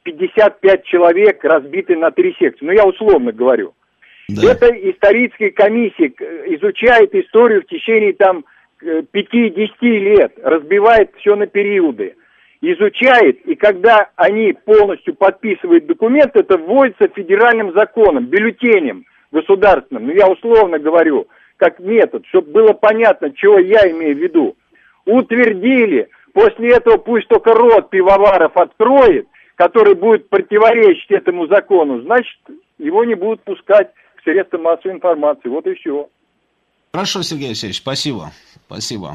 55 человек, разбиты на 3 секции, ну я условно говорю. Да. Эта историческая комиссия изучает историю в течение там 5-10 лет, разбивает все на периоды, изучает, и когда они полностью подписывают документ, это вводится федеральным законом, бюллетенем государственным, ну я условно говорю, как метод, чтобы было понятно, чего я имею в виду. Утвердили, после этого пусть только рот Пивоваров откроет, который будет противоречить этому закону, значит, его не будут пускать к средствам массовой информации. Вот и все. Хорошо, Сергей Алексеевич, спасибо. Спасибо.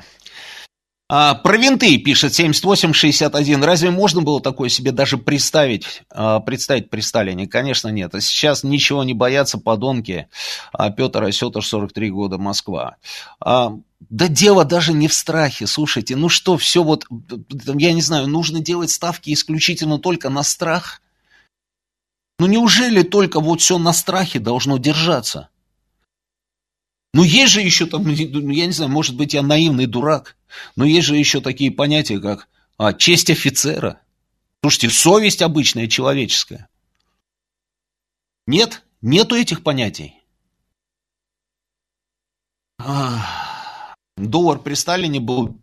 Про винты, пишет 7861. Разве можно было такое себе даже представить при Сталине? Конечно, нет. А сейчас ничего не боятся подонки. Петр Осетр, 43 года, Москва. Да дело даже не в страхе, слушайте. Ну что, все вот, я не знаю, нужно делать ставки исключительно только на страх? Ну неужели только вот все на страхе должно держаться? Ну, есть же еще там, я не знаю, может быть, я наивный дурак, но есть же еще такие понятия, как честь офицера. Слушайте, совесть обычная, человеческая. Нет? Нету этих понятий. Доллар при Сталине был...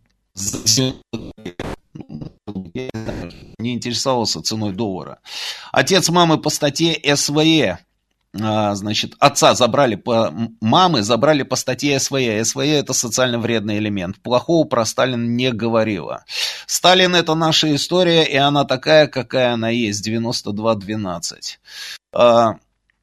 Не интересовался ценой доллара. Отец мамы по статье СВЕ. Значит, отца забрали мамы забрали по статье СВЕ. СВЕ — это социально вредный элемент. Плохого про Сталина не говорила. Сталин — это наша история, и она такая, какая она есть. 92-12. А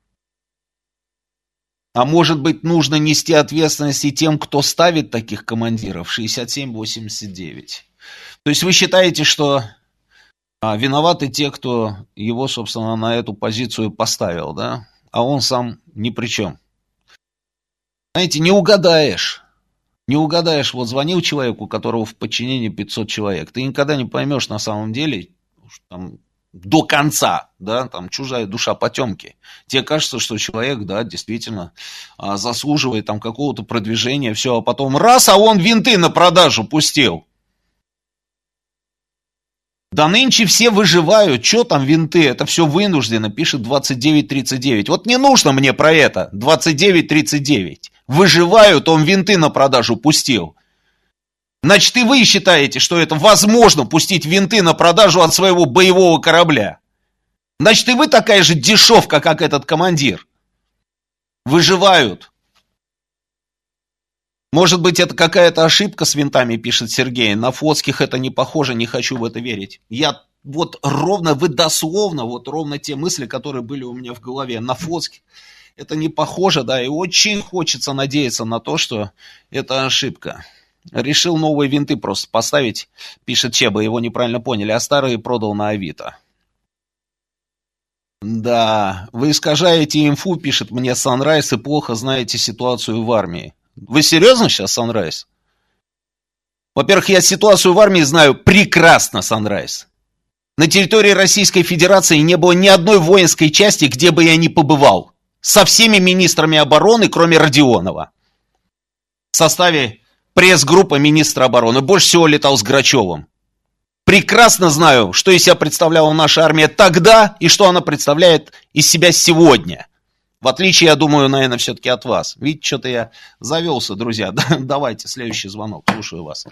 может быть, нужно нести ответственность и тем, кто ставит таких командиров? 67-89. То есть вы считаете, что виноваты те, кто его, собственно, на эту позицию поставил, да? А он сам ни при чем. Знаете, не угадаешь. Не угадаешь. Вот звонил человеку, у которого в подчинении 500 человек. Ты никогда не поймешь на самом деле там, до конца, да, там чужая душа потемки. Тебе кажется, что человек, да, действительно заслуживает там какого-то продвижения, все, а потом раз, а он винты на продажу пустил. Да нынче все выживают, что там винты, это все вынуждено, пишет 2939. Вот не нужно мне про это, 2939. Выживают, он винты на продажу пустил. Значит, и вы считаете, что это возможно пустить винты на продажу от своего боевого корабля. Значит, и вы такая же дешевка, как этот командир. Выживают. Может быть, это какая-то ошибка с винтами, пишет Сергей. На флотских это не похоже, не хочу в это верить. Я вот ровно, вы дословно, вот ровно те мысли, которые были у меня в голове. На флотских это не похоже, да, и очень хочется надеяться на то, что это ошибка. Решил новые винты просто поставить, пишет Чеба, его неправильно поняли, а старые продал на Авито. Да, вы искажаете инфу, пишет мне Sunrise, и плохо знаете ситуацию в армии. Вы серьезно сейчас, Sunrise? Во-первых, я ситуацию в армии знаю прекрасно, Sunrise. На территории Российской Федерации не было ни одной воинской части, где бы я ни побывал. Со всеми министрами обороны, кроме Родионова. В составе пресс-группы министра обороны. Больше всего летал с Грачевым. Прекрасно знаю, что из себя представляла наша армия тогда и что она представляет из себя сегодня. В отличие, я думаю, наверное, все-таки от вас. Видите, что-то я завелся, друзья. Давайте, следующий звонок. Слушаю вас.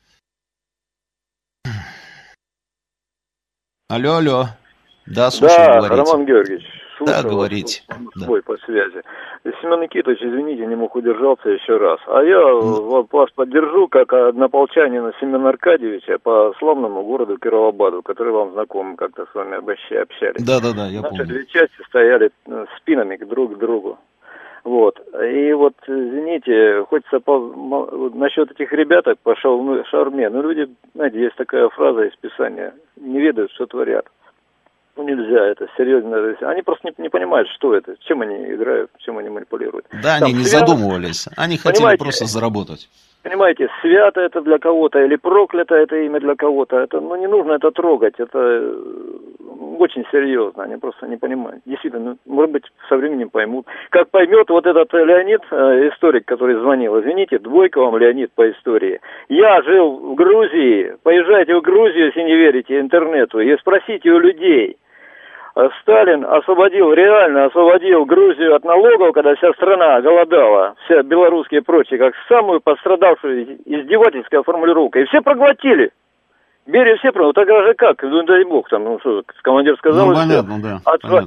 Алло. Да, слушаю, да, говорите. Роман Георгиевич. Слушаю, да, говорите. Свой по связи. Семен Никитович, извините, не мог удержаться еще раз. А я вас поддержу, как однополчанина Семена Аркадьевича по славному городу Кировобаду, который вам знаком, как-то с вами общались. Да, я помню. Наши две части стояли спинами друг к другу. Вот. И вот, извините, хочется насчет этих ребяток по шаурме. Ну, люди, знаете, есть такая фраза из Писания: не ведают, что творят. Ну, нельзя, это серьезно. Они просто не понимают, что это, чем они играют, чем они манипулируют. Да, там, они не задумывались, они хотели просто заработать. Понимаете, свято это для кого-то или проклято это имя для кого-то. Это, не нужно это трогать, это очень серьезно, они просто не понимают. Действительно, может быть, со временем поймут. Как поймет вот этот Леонид, историк, который звонил, извините, двойка вам, Леонид, по истории. Я жил в Грузии, поезжайте в Грузию, если не верите интернету, и спросите у людей. Сталин реально освободил Грузию от налогов, когда вся страна голодала, вся белорусские и прочие, как самую пострадавшую издевательская формулировка. И все проглотили. Берия все проглотили. Тогда же как? Ну, дай бог, там, командир сказал. Понятно, да.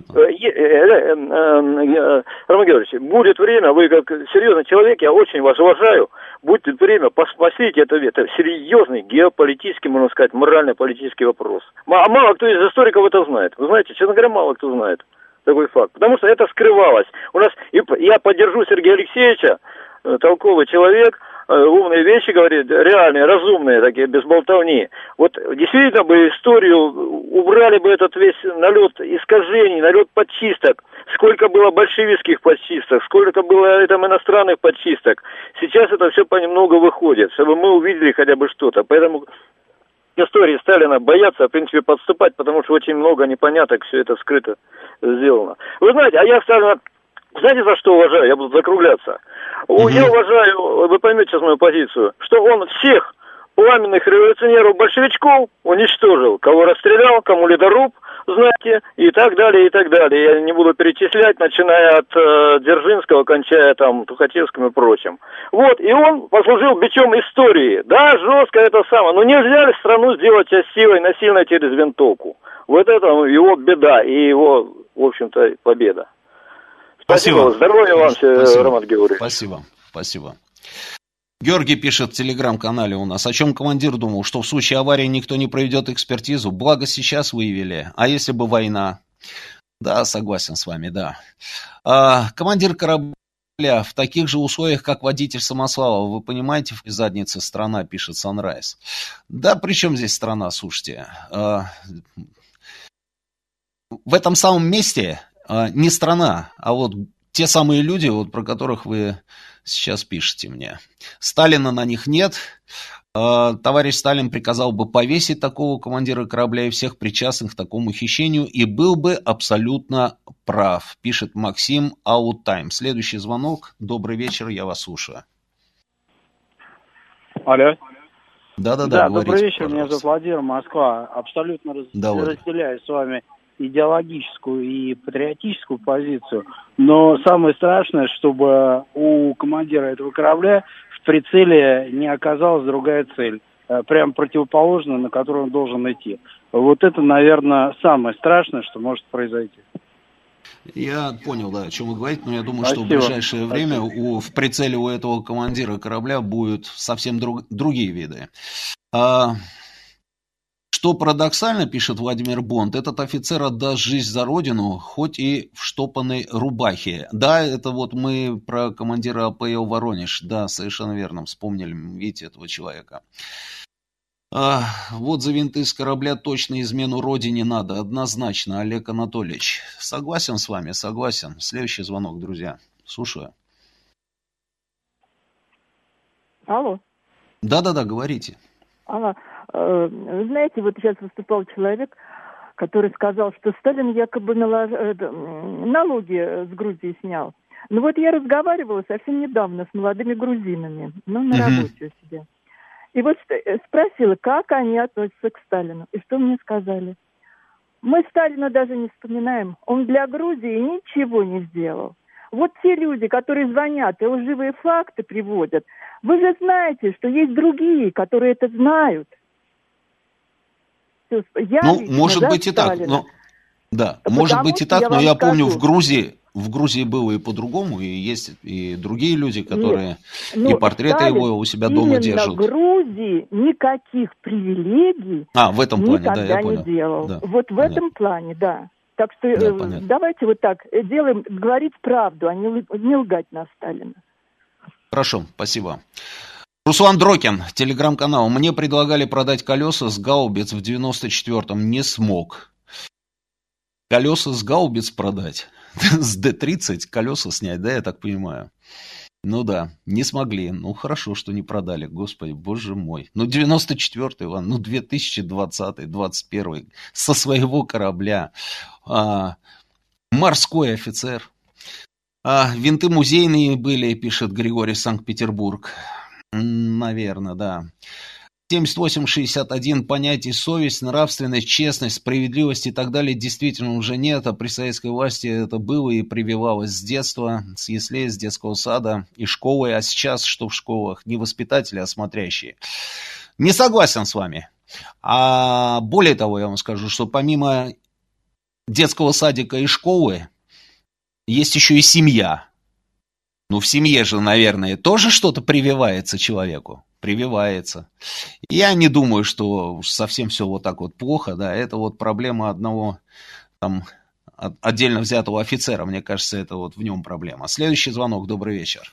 Роман Георгиевич, будет время, вы как серьезный человек, я очень вас уважаю, будет время, спасите это серьезный геополитический, можно сказать, морально-политический вопрос. А мало кто из историков это знает. Вы знаете, честно говоря, мало кто знает такой факт. Потому что это скрывалось. Я поддержу Сергея Алексеевича, толковый человек, умные вещи говорит, реальные, разумные, такие, без болтовни. Вот действительно бы историю, убрали бы этот весь налет искажений, налет подчисток. Сколько было большевистских подчисток, сколько было там иностранных подчисток. Сейчас это все понемногу выходит, чтобы мы увидели хотя бы что-то. Поэтому истории Сталина боятся, в принципе, подступать, потому что очень много непоняток, все это скрыто сделано. Вы знаете, а я Сталина, знаете, за что уважаю? Я буду закругляться. Я уважаю, вы поймете сейчас мою позицию, что он всех пламенных революционеров-большевичков уничтожил. Кого расстрелял, кому ледоруб, знаете, и так далее, и так далее. Я не буду перечислять, начиная от Дзержинского, кончая там Тухачевским и прочим. Вот, и он послужил бичом истории. Да, жестко это самое, но нельзя ли страну сделать силой насильно через винтовку? Вот это его беда и его, в общем-то, победа. Спасибо. Здоровья вам, Роман Георгиевич. Спасибо. Георгий пишет в телеграм-канале у нас: о чем командир думал, что в случае аварии никто не проведет экспертизу, благо сейчас выявили, а если бы война? Да, согласен с вами, да. Командир корабля в таких же условиях, как водитель самосвала, вы понимаете, в заднице страна, пишет Sunrise. Да, при чем здесь страна, слушайте? В этом самом месте не страна, а вот те самые люди, вот про которых вы сейчас пишете мне. Сталина на них нет. Товарищ Сталин приказал бы повесить такого командира корабля и всех причастных к такому хищению, и был бы абсолютно прав, пишет Максим Ауттайм. Следующий звонок. Добрый вечер, я вас слушаю. Алло. Да, добрый вечер, меня зовут Владимир, Москва. Абсолютно разделяю с вами идеологическую и патриотическую позицию, но самое страшное, чтобы у командира этого корабля в прицеле не оказалась другая цель, прям противоположная, на которую он должен идти. Вот это, наверное, самое страшное, что может произойти. Я понял, да, о чем вы говорите, но я думаю, что в ближайшее время в прицеле у этого командира корабля будут совсем другие виды. Что парадоксально, пишет Владимир Бонд, этот офицер отдаст жизнь за родину, хоть и в штопанной рубахе. Да, это вот мы про командира АПЛ Воронеж, да, совершенно верно, вспомнили, видите, этого человека. Вот за винты с корабля точно измену родине надо, однозначно, Олег Анатольевич. Согласен с вами, согласен. Следующий звонок, друзья. Слушаю. Алло. Да-да-да, говорите. Вы знаете, вот сейчас выступал человек, который сказал, что Сталин якобы налоги с Грузии снял. Ну вот я разговаривала совсем недавно с молодыми грузинами, на работе у себя. И вот спросила, как они относятся к Сталину. И что мне сказали? Мы Сталина даже не вспоминаем. Он для Грузии ничего не сделал. Вот те люди, которые звонят и лживые факты приводят, вы же знаете, что есть другие, которые это знают. Может быть и так. Может быть и так, но я помню, в Грузии было и по-другому, и есть и другие люди, которые и портреты его у себя дома держат. В Грузии никаких привилегий в этом плане, никогда не делал. Да, вот в этом плане, да. Так что давайте вот так говорить правду, а не лгать на Сталина. Хорошо, спасибо. Руслан Дрокин, телеграм-канал. Мне предлагали продать колеса с гаубиц в 94-м, не смог. Колеса с гаубиц продать? С Д-30 колеса снять, да, я так понимаю? Ну да, не смогли. Ну хорошо, что не продали, господи, боже мой. 94-й, ладно, 2020-й, 21-й, со своего корабля. Морской офицер. Винты музейные были, пишет Григорий, Санкт-Петербург. Наверное, да. 78-61, понятий совесть, нравственность, честность, справедливость и так далее действительно уже нет, а при советской власти это было и прививалось с детства, с яслей, с детского сада и школы, а сейчас что в школах? Не воспитатели, а смотрящие. Не согласен с вами. А более того, я вам скажу, что помимо детского садика и школы есть еще и семья. Ну, в семье же, наверное, тоже что-то прививается человеку. Прививается. Я не думаю, что уж совсем все вот так вот плохо, да, это вот проблема одного там отдельно взятого офицера, мне кажется, это вот в нем проблема. Следующий звонок, добрый вечер.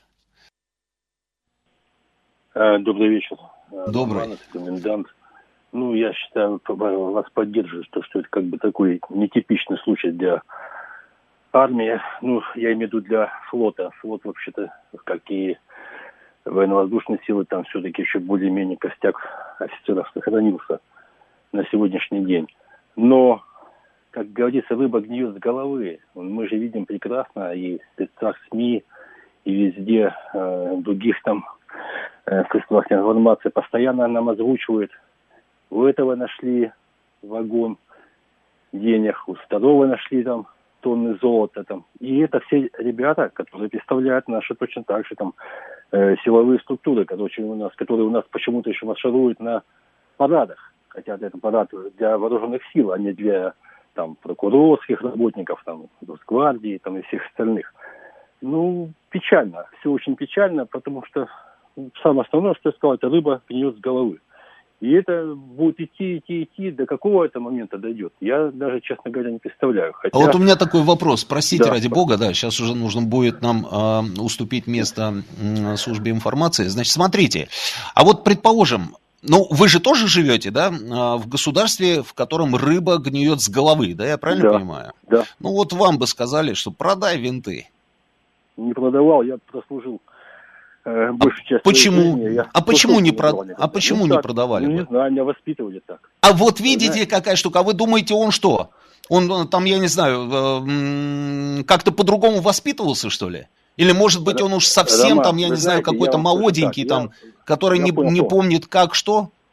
Добрый вечер. Добрый. Комендант. Ну, я считаю, вас поддерживаю, что это как бы такой нетипичный случай для армии, ну, я имею в виду для флота. Флот, вообще-то, как и военно-воздушные силы, там все-таки еще более-менее костяк офицеров сохранился на сегодняшний день. Но, как говорится, рыба гниет с головы. Мы же видим прекрасно и в спецах СМИ, и везде других там средствах информации постоянно нам озвучивают. У этого нашли вагон денег, у второго нашли там тонны золота там. И это все ребята, которые представляют наши точно так же там силовые структуры, которые у нас почему-то еще маршируют на парадах. Хотя это парад для вооруженных сил, а не для там прокурорских работников, там, Росгвардии там, и всех остальных. Ну, печально. Все очень печально, потому что самое основное, что я сказал, это рыба гниет с головы. И это будет идти, до какого это момента дойдет. Я даже, честно говоря, не представляю. Хотя... А вот у меня такой вопрос, простите, ради бога, да, сейчас уже нужно будет нам уступить место службе информации. Значит, смотрите, а вот предположим, ну, вы же тоже живете, да, в государстве, в котором рыба гниет с головы, да, я правильно понимаю? Да. Ну, вот вам бы сказали, что продай винты. Не продавал, я прослужил. Почему? Почему не продавали? Не знаю, меня воспитывали так. А вот видите, какая штука. А вы думаете, он что? Он там, я не знаю, как-то по-другому воспитывался, что ли? Или, может быть, он уж совсем там, я не знаю, какой-то молоденький там, который не помнит, как что?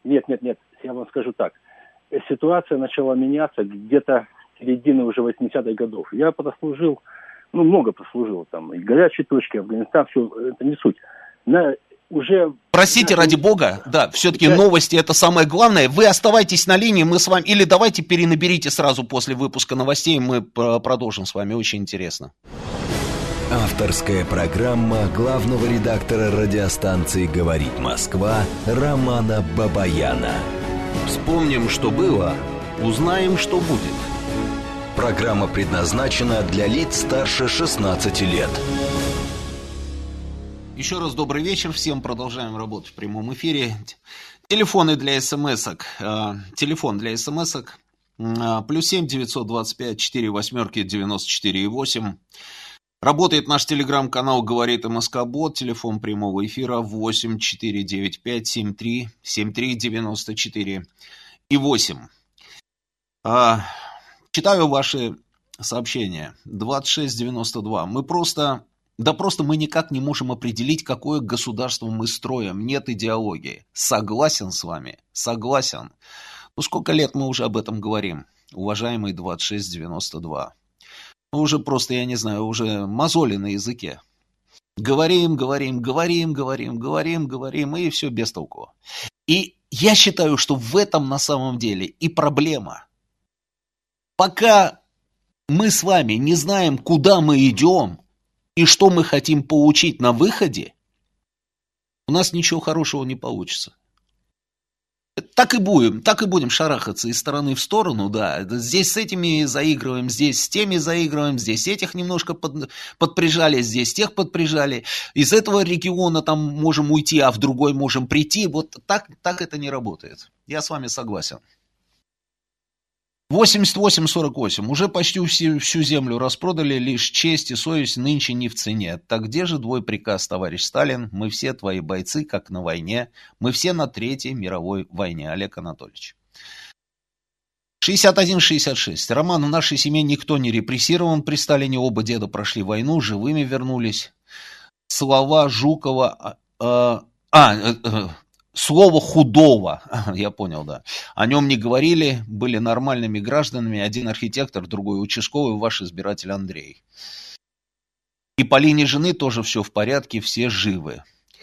Нет, я вам скажу так. Ситуация начала меняться где-то середины уже 80-х годов. Я прослужил, много прослужил, там, и горячие точки, Афганистан, все, это не суть. Простите, ради бога, да, все-таки новости это самое главное. Вы оставайтесь на линии, мы с вами, или давайте перенаберите сразу после выпуска новостей, мы продолжим с вами, очень интересно. Авторская программа главного редактора радиостанции «Говорит Москва» Романа Бабаяна. Вспомним, что было, узнаем, что будет. Программа предназначена для лиц старше 16 лет. Еще раз добрый вечер всем. Продолжаем работать в прямом эфире. Телефоны для смс-ок. Телефон для смс-ок. +7 925 4 восьмерки 94,8. Работает наш телеграм-канал «Говорит МСК-бот». Телефон прямого эфира 8 495 73 73 94 и 8. Читаю ваши сообщения. 2692. Просто мы никак не можем определить, какое государство мы строим. Нет идеологии. Согласен с вами? Согласен. Сколько лет мы уже об этом говорим, уважаемый 2692? Уже просто, я не знаю, уже мозоли на языке. Говорим, и все без толку. И я считаю, что в этом на самом деле и проблема. Пока мы с вами не знаем, куда мы идем, и что мы хотим получить на выходе, у нас ничего хорошего не получится. Так и будем шарахаться из стороны в сторону, да. Здесь с этими заигрываем, здесь с теми заигрываем, здесь этих немножко подприжали, здесь тех подприжали. Из этого региона там можем уйти, а в другой можем прийти. Вот так это не работает. Я с вами согласен. 88-48. Уже почти всю землю распродали, лишь честь и совесть нынче не в цене. Так где же твой приказ, товарищ Сталин? Мы все твои бойцы, как на войне. Мы все на Третьей мировой войне. Олег Анатольевич. 61-66. Роман, в нашей семье никто не репрессирован. При Сталине оба деда прошли войну, живыми вернулись. Слова Жукова... Слово худого, я понял, да. О нем не говорили, были нормальными гражданами. Один архитектор, другой участковый, ваш избиратель Андрей. И по линии жены тоже все в порядке, все живы.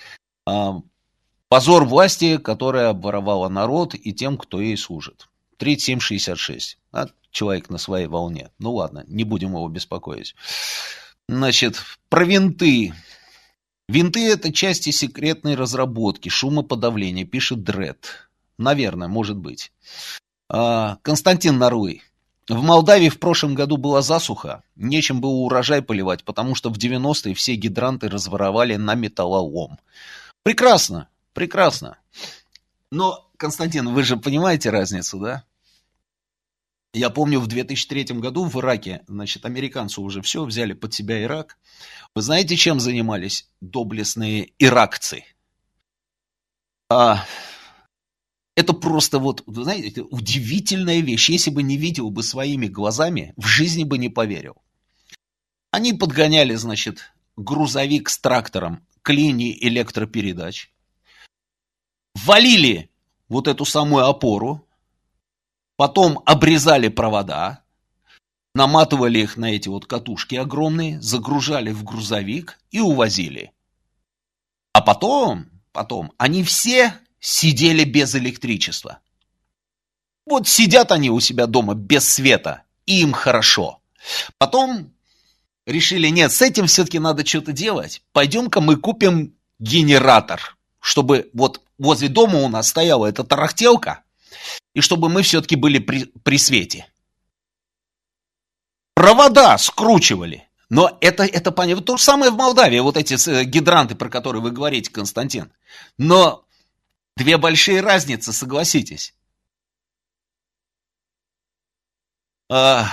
Позор власти, которая обворовала народ и тем, кто ей служит. 37-66. Человек на своей волне. Ну ладно, не будем его беспокоить. Значит, про винты. Винты – это части секретной разработки, шумоподавления, пишет Дред. Наверное, может быть. Константин Наруй. В Молдавии в прошлом году была засуха, нечем было урожай поливать, потому что в 90-е все гидранты разворовали на металлолом. Прекрасно, прекрасно. Но, Константин, вы же понимаете разницу, да? Я помню, в 2003 году в Ираке, значит, американцы уже все взяли под себя Ирак. Вы знаете, чем занимались доблестные иракцы? Это просто вот, вы знаете, это удивительная вещь. Если бы не видел бы своими глазами, в жизни бы не поверил. Они подгоняли, значит, грузовик с трактором к линии электропередач, валили вот эту самую опору, потом обрезали провода, наматывали их на эти вот катушки огромные, загружали в грузовик и увозили. А потом они все сидели без электричества. Вот сидят они у себя дома без света, и им хорошо. Потом решили, нет, с этим все-таки надо что-то делать. Пойдем-ка мы купим генератор, чтобы вот возле дома у нас стояла эта тарахтелка, и чтобы мы все-таки были при свете. Провода скручивали. Но это понятно. То же самое в Молдавии, вот эти гидранты, про которые вы говорите, Константин. Но две большие разницы, согласитесь. Тот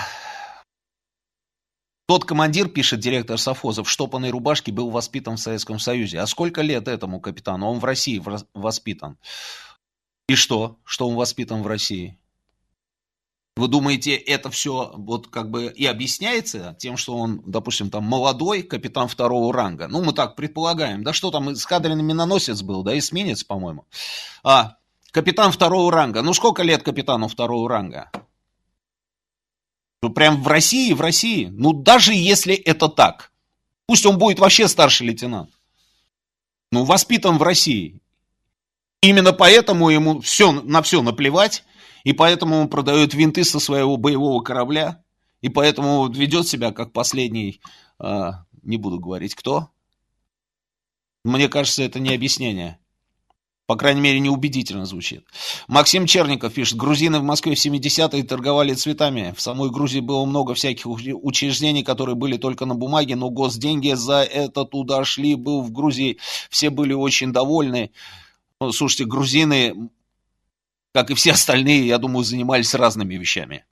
командир, пишет директор совхоза, в штопанной рубашке был воспитан в Советском Союзе. А сколько лет этому капитану? Он в России воспитан. И что? Что он воспитан в России? Вы думаете, это все вот как бы и объясняется тем, что он, допустим, там молодой капитан второго ранга? Ну, мы так предполагаем. Да что там, эскадренный миноносец был, да, эсминец, по-моему. Капитан второго ранга. Ну, сколько лет капитану второго ранга? Ну, прям в России. Ну, даже если это так. Пусть он будет вообще старший лейтенант. Ну, воспитан в России. Именно поэтому ему на все наплевать. И поэтому он продает винты со своего боевого корабля. И поэтому ведет себя как последний, не буду говорить кто. Мне кажется, это не объяснение. По крайней мере, неубедительно звучит. Максим Черников пишет: грузины в Москве в 70-е торговали цветами. В самой Грузии было много всяких учреждений, которые были только на бумаге, но госденьги за это туда шли. Был в Грузии, все были очень довольны. Ну, слушайте, грузины, как и все остальные, я думаю, занимались разными вещами.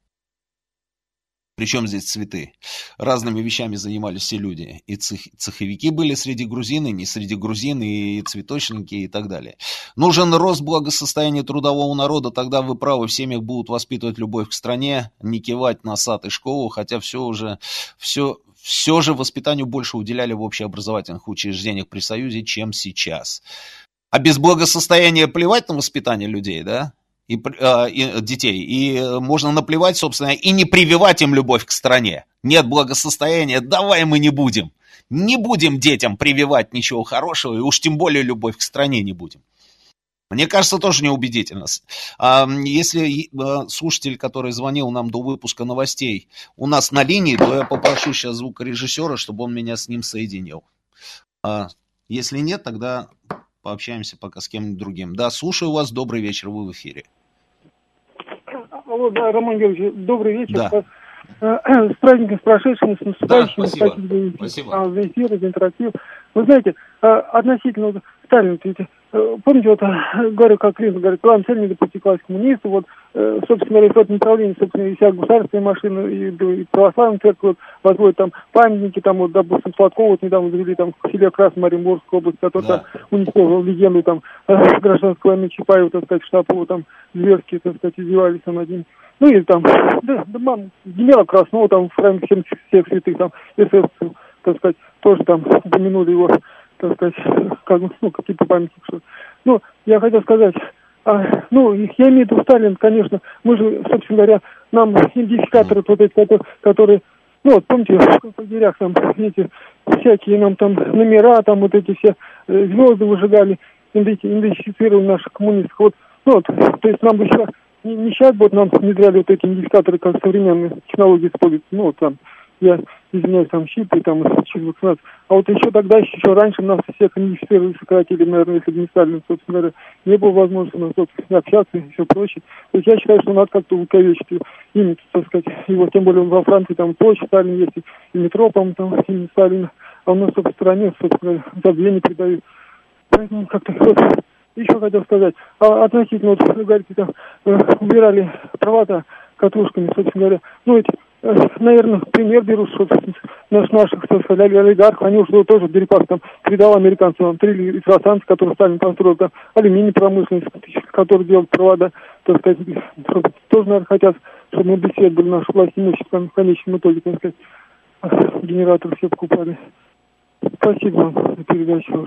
Причем здесь цветы? Разными вещами занимались все люди. И цеховики были среди грузин, и не среди грузин, и цветочники, и так далее. Нужен рост благосостояния трудового народа, тогда вы правы, в семьях будут воспитывать любовь к стране, не кивать на сад и школу, хотя все же воспитанию больше уделяли в общеобразовательных учреждениях при Союзе, чем сейчас. А без благосостояния плевать на воспитание людей, да? И детей, и можно наплевать, собственно, и не прививать им любовь к стране. Нет благосостояния, давай мы не будем детям прививать ничего хорошего, и уж тем более любовь к стране не будем. Мне кажется, тоже неубедительно. Если слушатель, который звонил нам до выпуска новостей, у нас на линии, то я попрошу сейчас звукорежиссера, чтобы он меня с ним соединил. Если нет, тогда пообщаемся пока с кем-нибудь другим. Да, слушаю вас, добрый вечер, вы в эфире. Алло, да, Роман Георгиевич, добрый вечер. Да. С праздником, с прошедшим, с наступающим. Да, спасибо. За эфир, за интерактив. Вы знаете, относительно Сталина, помните, вот говорю, как Клинтон говорит, главная цель не допустить власть коммунистов, вот, собственно говоря, в это направление, собственно, и вся государственная машина, и православная церковь, вот, возводят там памятники, там, вот, допустим, Сладкова, вот, недавно завели там в селе Красном, Оренбургской области, который там уничтожил легенду, там, гражданской войны Чапаева, так сказать, Штапова, там, зверски, так сказать, издевались там один. Ну, или там, генерала Краснова, там, в храме всех святых, там, эсэсовцев, так сказать, тоже там упомянули его, так сказать, как, ну, какие-то памятники, что. Ну, я хотел сказать, я имею в виду Сталин, конечно, мы же, собственно говоря, нам идентификаторы вот эти, которые, ну, вот, помните, в лагерях там, эти, всякие нам там номера, там вот эти все звезды выжигали, идентифицировали наших коммунистов, вот, ну, вот, то есть нам бы еще, не сейчас вот нам внедряли вот эти идентификаторы, как современные технологии используются, ну, вот там, я извиняюсь, там, щипы, там, через вакцинацию. А вот еще тогда, еще раньше нас всех идентифицировали, сократили, наверное, если бы не Сталин, собственно говоря, не было возможности у нас, собственно, общаться и все прочее. То есть я считаю, что надо как-то увековечить имя, так сказать, его, тем более во Франции, там, площадь Сталина есть, и метро, по-моему, там, имени Сталина, а у нас, в стране, собственно говоря, забвение придают. Поэтому как-то, вот, еще хотел сказать, относительно, вот, вы говорите, там, убирали права-то катушками, собственно говоря, ну, эти, наверное, пример берут, что наших, так сказать, олигархов, они уже тоже Дерипас там передал американцам, там, 3 электростанции, которые Сталин построил, там, алюминий промышленность, которые делают провода, так сказать, тоже, наверное, хотят, чтобы мы без света были наши власти имущества, в конечном итоге, так сказать, генераторы все покупали. Спасибо вам за передачу.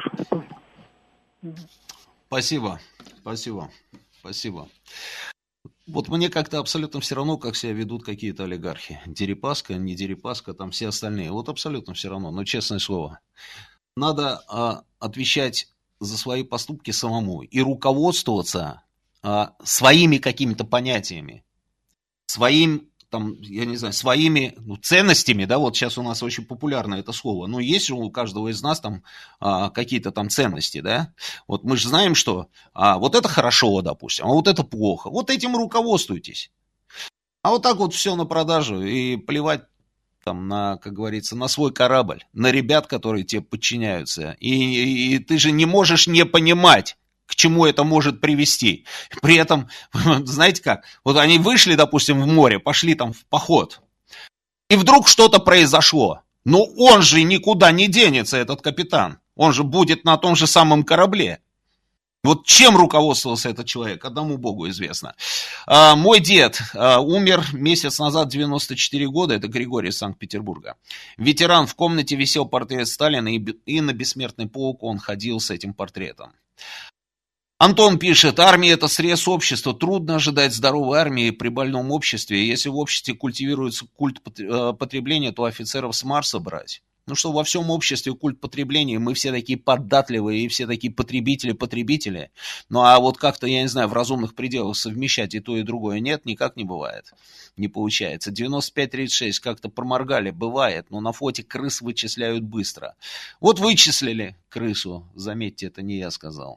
Спасибо. Вот мне как-то абсолютно все равно, как себя ведут какие-то олигархи. Дерипаска, не Дерипаска, там все остальные. Вот абсолютно все равно, но честное слово. Надо отвечать за свои поступки самому и руководствоваться своими какими-то понятиями, своим, там, я не знаю, своими ценностями, да, вот сейчас у нас очень популярно это слово, но есть же у каждого из нас там какие-то там ценности, да, вот мы же знаем, что вот это хорошо, допустим, а вот это плохо, вот этим руководствуйтесь, а вот так вот все на продажу и плевать там на, как говорится, на свой корабль, на ребят, которые тебе подчиняются, и ты же не можешь не понимать, к чему это может привести. При этом, знаете как, вот они вышли, допустим, в море, пошли там в поход, и вдруг что-то произошло. Но он же никуда не денется, этот капитан. Он же будет на том же самом корабле. Вот чем руководствовался этот человек, одному Богу известно. Мой дед умер месяц назад, 94 года, это Григорий из Санкт-Петербурга. Ветеран, в комнате висел портрет Сталина, и на бессмертный полк он ходил с этим портретом. Антон пишет, армия – это срез общества. Трудно ожидать здоровой армии при больном обществе. Если в обществе культивируется культ потребления, то офицеров с Марса брать. Ну что, во всем обществе культ потребления, мы все такие податливые и все такие потребители. Ну а вот как-то, я не знаю, в разумных пределах совмещать и то, и другое нет, никак не бывает. Не получается. 95-36 как-то проморгали, бывает, но на фоте крыс вычисляют быстро. Вот вычислили крысу, заметьте, это не я сказал.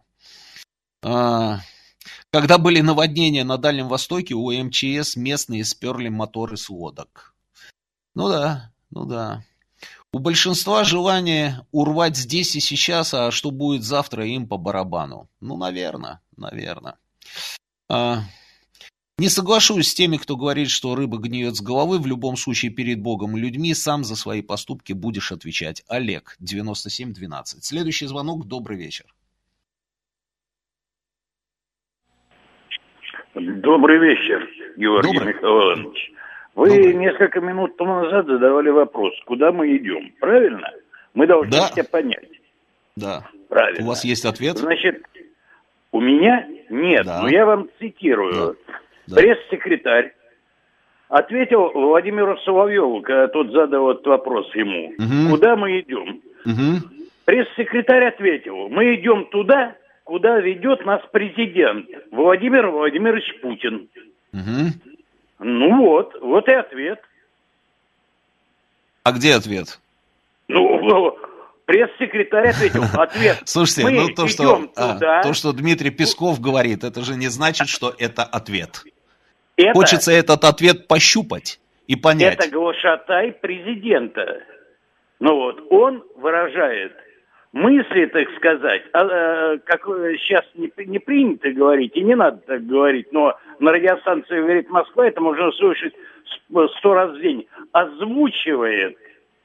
Когда были наводнения на Дальнем Востоке, у МЧС местные сперли моторы с лодок. Ну да. У большинства желание урвать здесь и сейчас, а что будет завтра, им по барабану. Ну, наверное. Не соглашусь с теми, кто говорит, что рыба гниет с головы. В любом случае, перед Богом и людьми сам за свои поступки будешь отвечать. Олег, 9712. Следующий звонок. Добрый вечер. Добрый вечер, Георгий Михайлович. Вы несколько минут тому назад задавали вопрос, куда мы идем, правильно? Мы должны все понять. Да. Правильно. У вас есть ответ? Значит, у меня нет, но я вам цитирую. Да. Пресс-секретарь ответил Владимиру Соловьеву, когда тот задал этот вопрос ему. Куда мы идем? Пресс-секретарь ответил, мы идем туда, куда ведет нас президент Владимир Владимирович Путин. Ну вот и ответ. А где ответ? Ну, пресс-секретарь ответил. Ответ. Слушайте, то, что Дмитрий Песков говорит, это же не значит, что это ответ. Хочется этот ответ пощупать и понять. Это глашатай президента. Ну вот, он выражает мысли, так сказать, как сейчас не принято говорить, и не надо так говорить, но на радиостанции «Говорит Москва» это можно слышать 100 раз в день, озвучивает.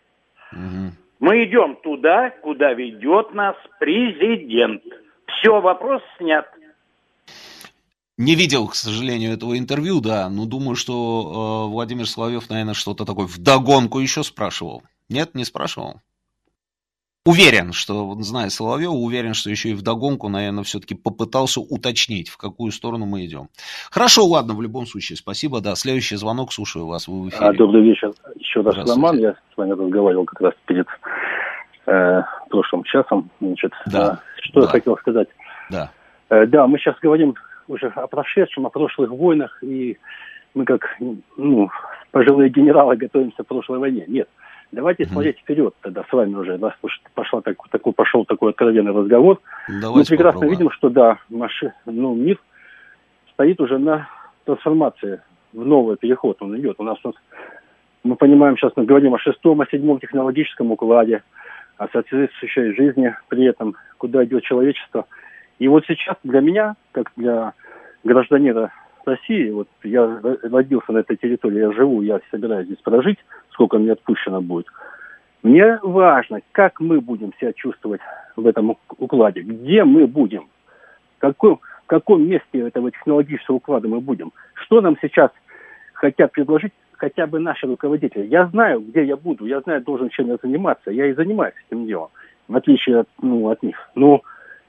Мы идем туда, куда ведет нас президент. Все, вопрос снят. Не видел, к сожалению, этого интервью, да, но думаю, что Владимир Соловьев, наверное, что-то такое вдогонку еще спрашивал. Нет, не спрашивал? Уверен, что, зная Соловьева, уверен, что еще и вдогонку, наверное, все-таки попытался уточнить, в какую сторону мы идем. Хорошо, ладно, в любом случае, спасибо. Да, следующий звонок, слушаю вас, вы в эфире. Добрый вечер. Еще раз, Роман, я с вами разговаривал как раз перед прошлым часом. Значит, что я хотел сказать. Да, мы сейчас говорим уже о прошедшем, о прошлых войнах, и мы как, пожилые генералы готовимся к прошлой войне. Нет. Давайте смотреть вперед тогда с вами уже. Раз пошел такой откровенный разговор. Мы прекрасно видим, что мир стоит уже на трансформации, в новый переход он идет. Мы понимаем, сейчас мы говорим о 6-м, о 7-м технологическом укладе, о соответствующей жизни при этом, куда идет человечество. И вот сейчас для меня, как для гражданина России, вот я родился на этой территории, я живу, я собираюсь здесь прожить, сколько мне отпущено будет. Мне важно, как мы будем себя чувствовать в этом укладе, где мы будем, в каком месте этого технологического уклада мы будем, что нам сейчас хотят предложить хотя бы наши руководители. Я знаю, где я буду, я знаю, должен чем я заниматься, я и занимаюсь этим делом, в отличие от них. Но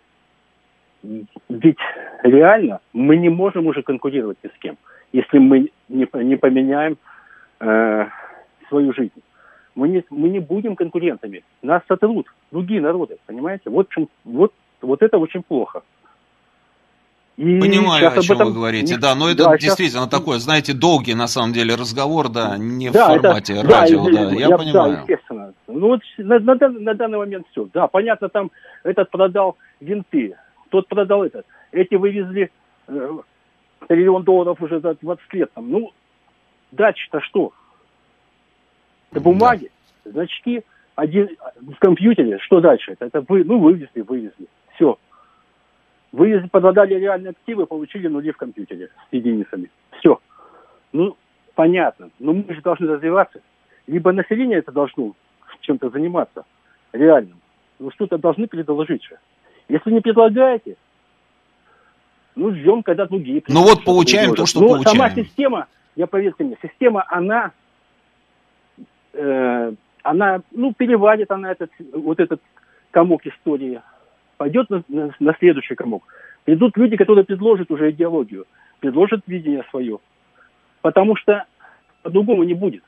ведь реально мы не можем уже конкурировать ни с кем, если мы не поменяем свою жизнь. Мы не будем конкурентами. Нас сотрут другие народы, понимаете? Вот это очень плохо. И понимаю, о чем вы говорите. Да, но это действительно такой, знаете, долгий на самом деле разговор, не в формате радио. Я понимаю. Да, естественно. На данный момент все. Да, понятно, там этот продал винты. Тот продал этот. Эти вывезли $1 триллион уже за 20 лет. Дальше-то что? Это бумаги, значки, в компьютере. Что дальше? Это вывезли. Все. Вывезли, продали реальные активы, получили нули в компьютере с единицами. Все. Понятно. Но мы же должны развиваться. Либо население это должно чем-то заниматься реальным. Что-то должны предложить же. Если не предлагаете, ждем, когда другие... получаем то, что получаем. Сама система, поверьте мне, система, она переварит этот комок истории, пойдет на следующий комок. Придут люди, которые предложат уже идеологию, предложат видение свое. Потому что по-другому не будет.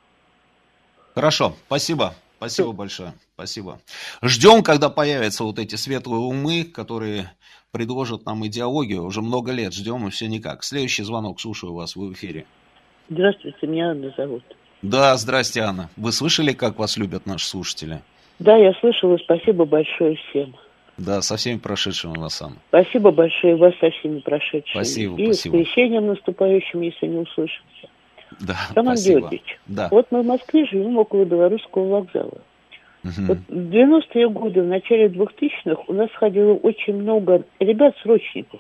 Хорошо, спасибо. Спасибо большое. Спасибо. Ждем, когда появятся вот эти светлые умы, которые предложат нам идеологию. Уже много лет ждем, и все никак. Следующий звонок. Слушаю вас, вы в эфире. Здравствуйте, меня Анна зовут. Да, здрасте, Анна. Вы слышали, как вас любят наши слушатели? Да, я слышала. Спасибо большое всем. Да, со всеми прошедшими вас, Анна. Спасибо большое, вас со всеми прошедшими. Спасибо, и спасибо. с крещением наступающим, если не услышимся. Да, Роман спасибо. Георгиевич, Да. вот мы в Москве живем около Белорусского вокзала. Вот в 90-е годы, в начале 2000-х у нас ходило очень много ребят-срочников,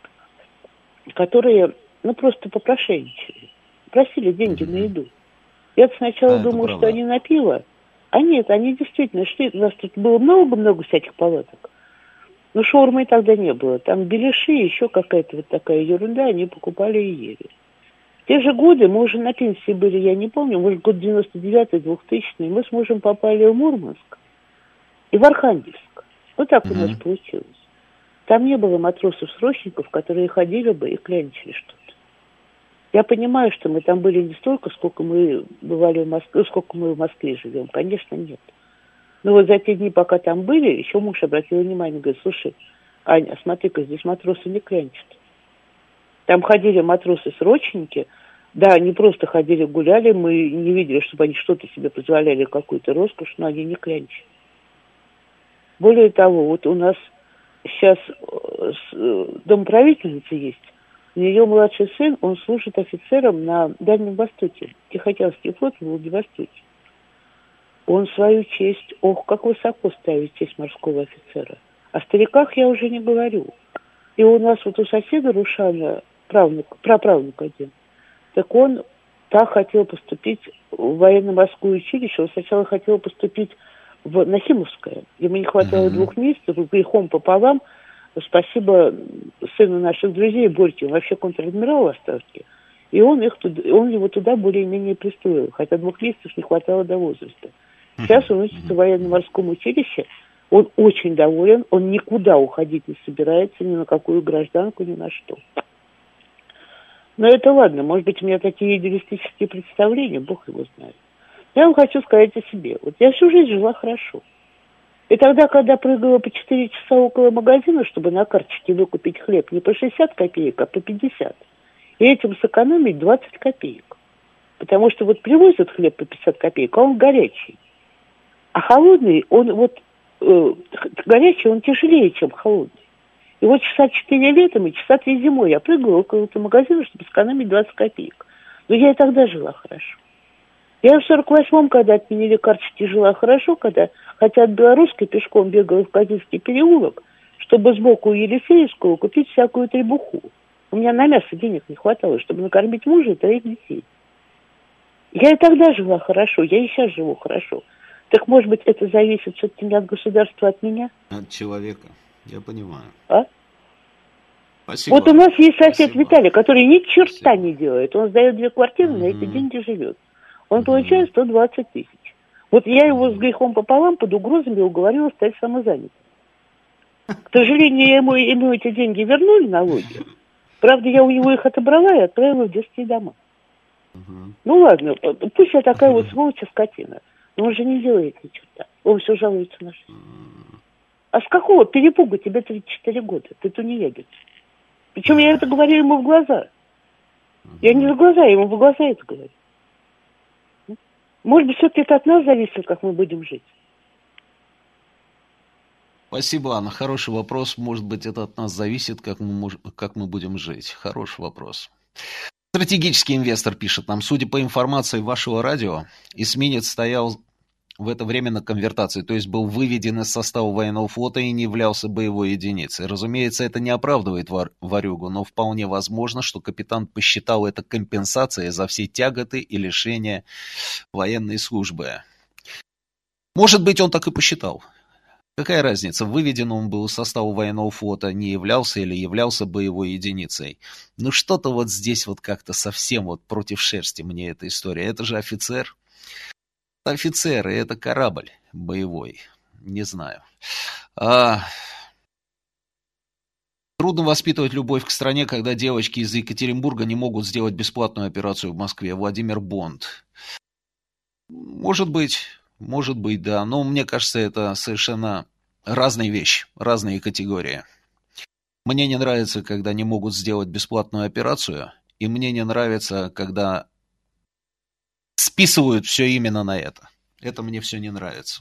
которые, просто попрошайничали, просили деньги на еду. Я сначала думала, что они на пиво, а нет, они действительно шли. У нас тут было много-много всяких палаток. Но шаурмы тогда не было. Там беляши, еще какая-то вот такая ерунда, они покупали и ели. В те же годы мы уже на пенсии были, я не помню, может, год 99-й, 2000-й, мы с мужем попали в Мурманск и в Архангельск. Вот так у нас получилось. Там не было матросов-срочников, которые ходили бы и клянчили что-то. Я понимаю, что мы там были не столько, сколько мы бывали в Москве, сколько мы в Москве живем. Конечно, нет. Но вот за те дни, пока там были, еще муж обратил внимание, говорит: слушай, Аня, смотри-ка, здесь матросы не клянчат. Там ходили матросы-срочники, да, они просто ходили, гуляли, мы не видели, чтобы они что-то себе позволяли, какую-то роскошь, но они не клянчили. Более того, вот у нас сейчас домправительница есть, у нее младший сын, он служит офицером на Дальнем Востоке, Тихоокеанский флот в Владивостоке. Он свою честь, как высоко ставит честь морского офицера. О стариках я уже не говорю. И у нас вот у соседа Рушана, праправнук один, так он хотел поступить в военно-морское училище, он сначала хотел поступить в Нахимовское. Ему не хватало 2 месяцев, грехом пополам. Спасибо сыну наших друзей Борьке, он вообще контр-адмирал в отставке. И он его туда более-менее пристроил, хотя 2 месяцев не хватало до возраста. Сейчас он учится в военно-морском училище, он очень доволен, он никуда уходить не собирается, ни на какую гражданку, ни на что. Но это ладно, может быть, у меня такие идеалистические представления, Бог его знает. Я вам хочу сказать о себе. Вот я всю жизнь жила хорошо. И тогда, когда прыгала по 4 часа около магазина, чтобы на карточке выкупить хлеб не по 60 копеек, а по 50, и этим сэкономить 20 копеек. Потому что вот привозят хлеб по 50 копеек, а он горячий. А холодный, горячий, он тяжелее, чем холодный. И вот часа 4 летом и часа 3 зимой я прыгала около этого магазина, чтобы сэкономить 20 копеек. Но я и тогда жила хорошо. Я в 48-м, когда отменили карточки, жила хорошо, хотя от Белорусской пешком бегала в Козельский переулок, чтобы сбоку у Елисеевского купить всякую требуху. У меня на мясо денег не хватало, чтобы накормить мужа и 3 детей. Я и тогда жила хорошо, я и сейчас живу хорошо. Так, может быть, это зависит все-таки не от государства, а от меня? От человека, я понимаю. Спасибо. Вот у нас есть сосед Виталий, который ни черта не делает. Он сдает 2 квартиры, на эти деньги живет. Он получает 120 тысяч. Вот я его с грехом пополам под угрозами уговорила стать самозанятым. К сожалению, ему эти деньги вернули, налоги. Правда, я у него их отобрала и отправила в детские дома. Ну ладно, пусть я такая вот сволочь скотина. Но он же не делает ни черта. Он все жалуется на жизнь. А с какого перепуга тебе 34 года? Ты тунеядец. Причем я это говорю ему в глаза. Я не в глаза, я ему в глаза это говорю. Может быть, все-таки это от нас зависит, как мы будем жить. Спасибо, Анна. Хороший вопрос. Может быть, это от нас зависит, как мы будем жить. Хороший вопрос. Стратегический инвестор пишет нам: судя по информации вашего радио, эсминец стоял в это время на конвертации, то есть был выведен из состава военного флота и не являлся боевой единицей. Разумеется, это не оправдывает ворюгу, но вполне возможно, что капитан посчитал это компенсацией за все тяготы и лишения военной службы. Может быть, он так и посчитал. Какая разница, выведен он был из состава военного флота, не являлся или являлся боевой единицей? Ну что-то вот здесь вот как-то совсем вот против шерсти мне эта история. Это же офицер. Офицеры, это корабль боевой. Не знаю. Трудно воспитывать любовь к стране, когда девочки из Екатеринбурга не могут сделать бесплатную операцию в Москве. Владимир Бонд. Может быть, да. Но мне кажется, это совершенно разные вещи, разные категории. Мне не нравится, когда не могут сделать бесплатную операцию, и мне не нравится, когда списывают все именно на это. Это мне все не нравится.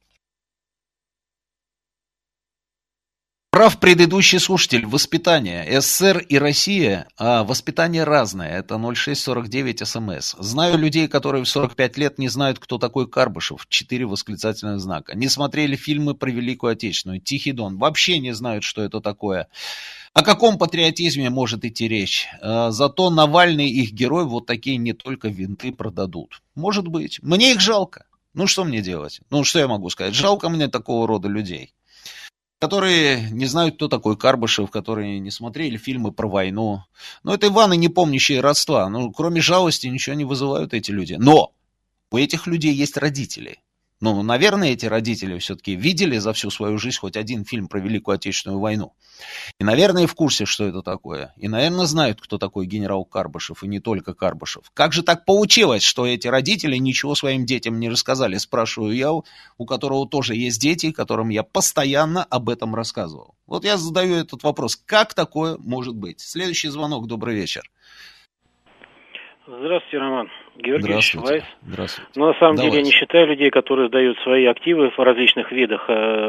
Прав предыдущий слушатель. Воспитание. СССР и Россия, а воспитание разное. Это 0649 СМС. Знаю людей, которые в 45 лет не знают, кто такой Карбышев. 4 восклицательных знака. Не смотрели фильмы про Великую Отечественную. Тихий Дон. Вообще не знают, что это такое. О каком патриотизме может идти речь? Зато Навальный, их герой, вот такие не только винты продадут. Может быть. Мне их жалко. Ну что мне делать? Ну что я могу сказать? Жалко мне такого рода людей, которые не знают, кто такой Карбышев, которые не смотрели фильмы про войну. Ну, это Иваны, не помнящие родства. Ну, кроме жалости, ничего не вызывают эти люди. Но у этих людей есть родители. Ну, наверное, эти родители все-таки видели за всю свою жизнь хоть один фильм про Великую Отечественную войну. И, наверное, в курсе, что это такое. И, наверное, знают, кто такой генерал Карбышев, и не только Карбышев. Как же так получилось, что эти родители ничего своим детям не рассказали? Спрашиваю я, у которого тоже есть дети, которым я постоянно об этом рассказывал. Вот я задаю этот вопрос. Как такое может быть? Следующий звонок. Добрый вечер. Здравствуйте, Роман. Георгий Вайс. Здравствуйте. Но на самом деле я не считаю людей, которые сдают свои активы в различных видах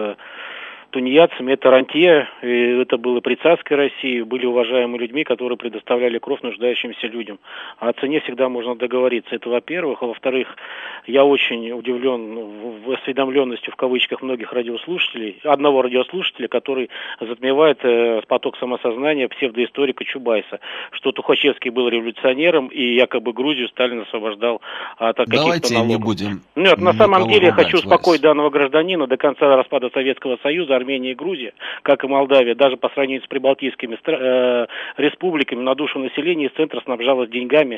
тунеядцами. Это рантье, и это было при царской России, были уважаемыми людьми, которые предоставляли кровь нуждающимся людям. А о цене всегда можно договориться. Это во-первых. А во-вторых, я очень удивлен в осведомленностью в кавычках многих радиослушателей, одного радиослушателя, который затмевает поток самосознания псевдоисторика Чубайса, что Тухачевский был революционером и якобы Грузию Сталин освобождал от каких-то налогов. Давайте не будем. Нет, на самом деле я хочу успокоить данного гражданина. До конца распада Советского Союза Армения и Грузия, как и Молдавия, даже по сравнению с прибалтийскими республиками, на душу населения из центра снабжалась деньгами,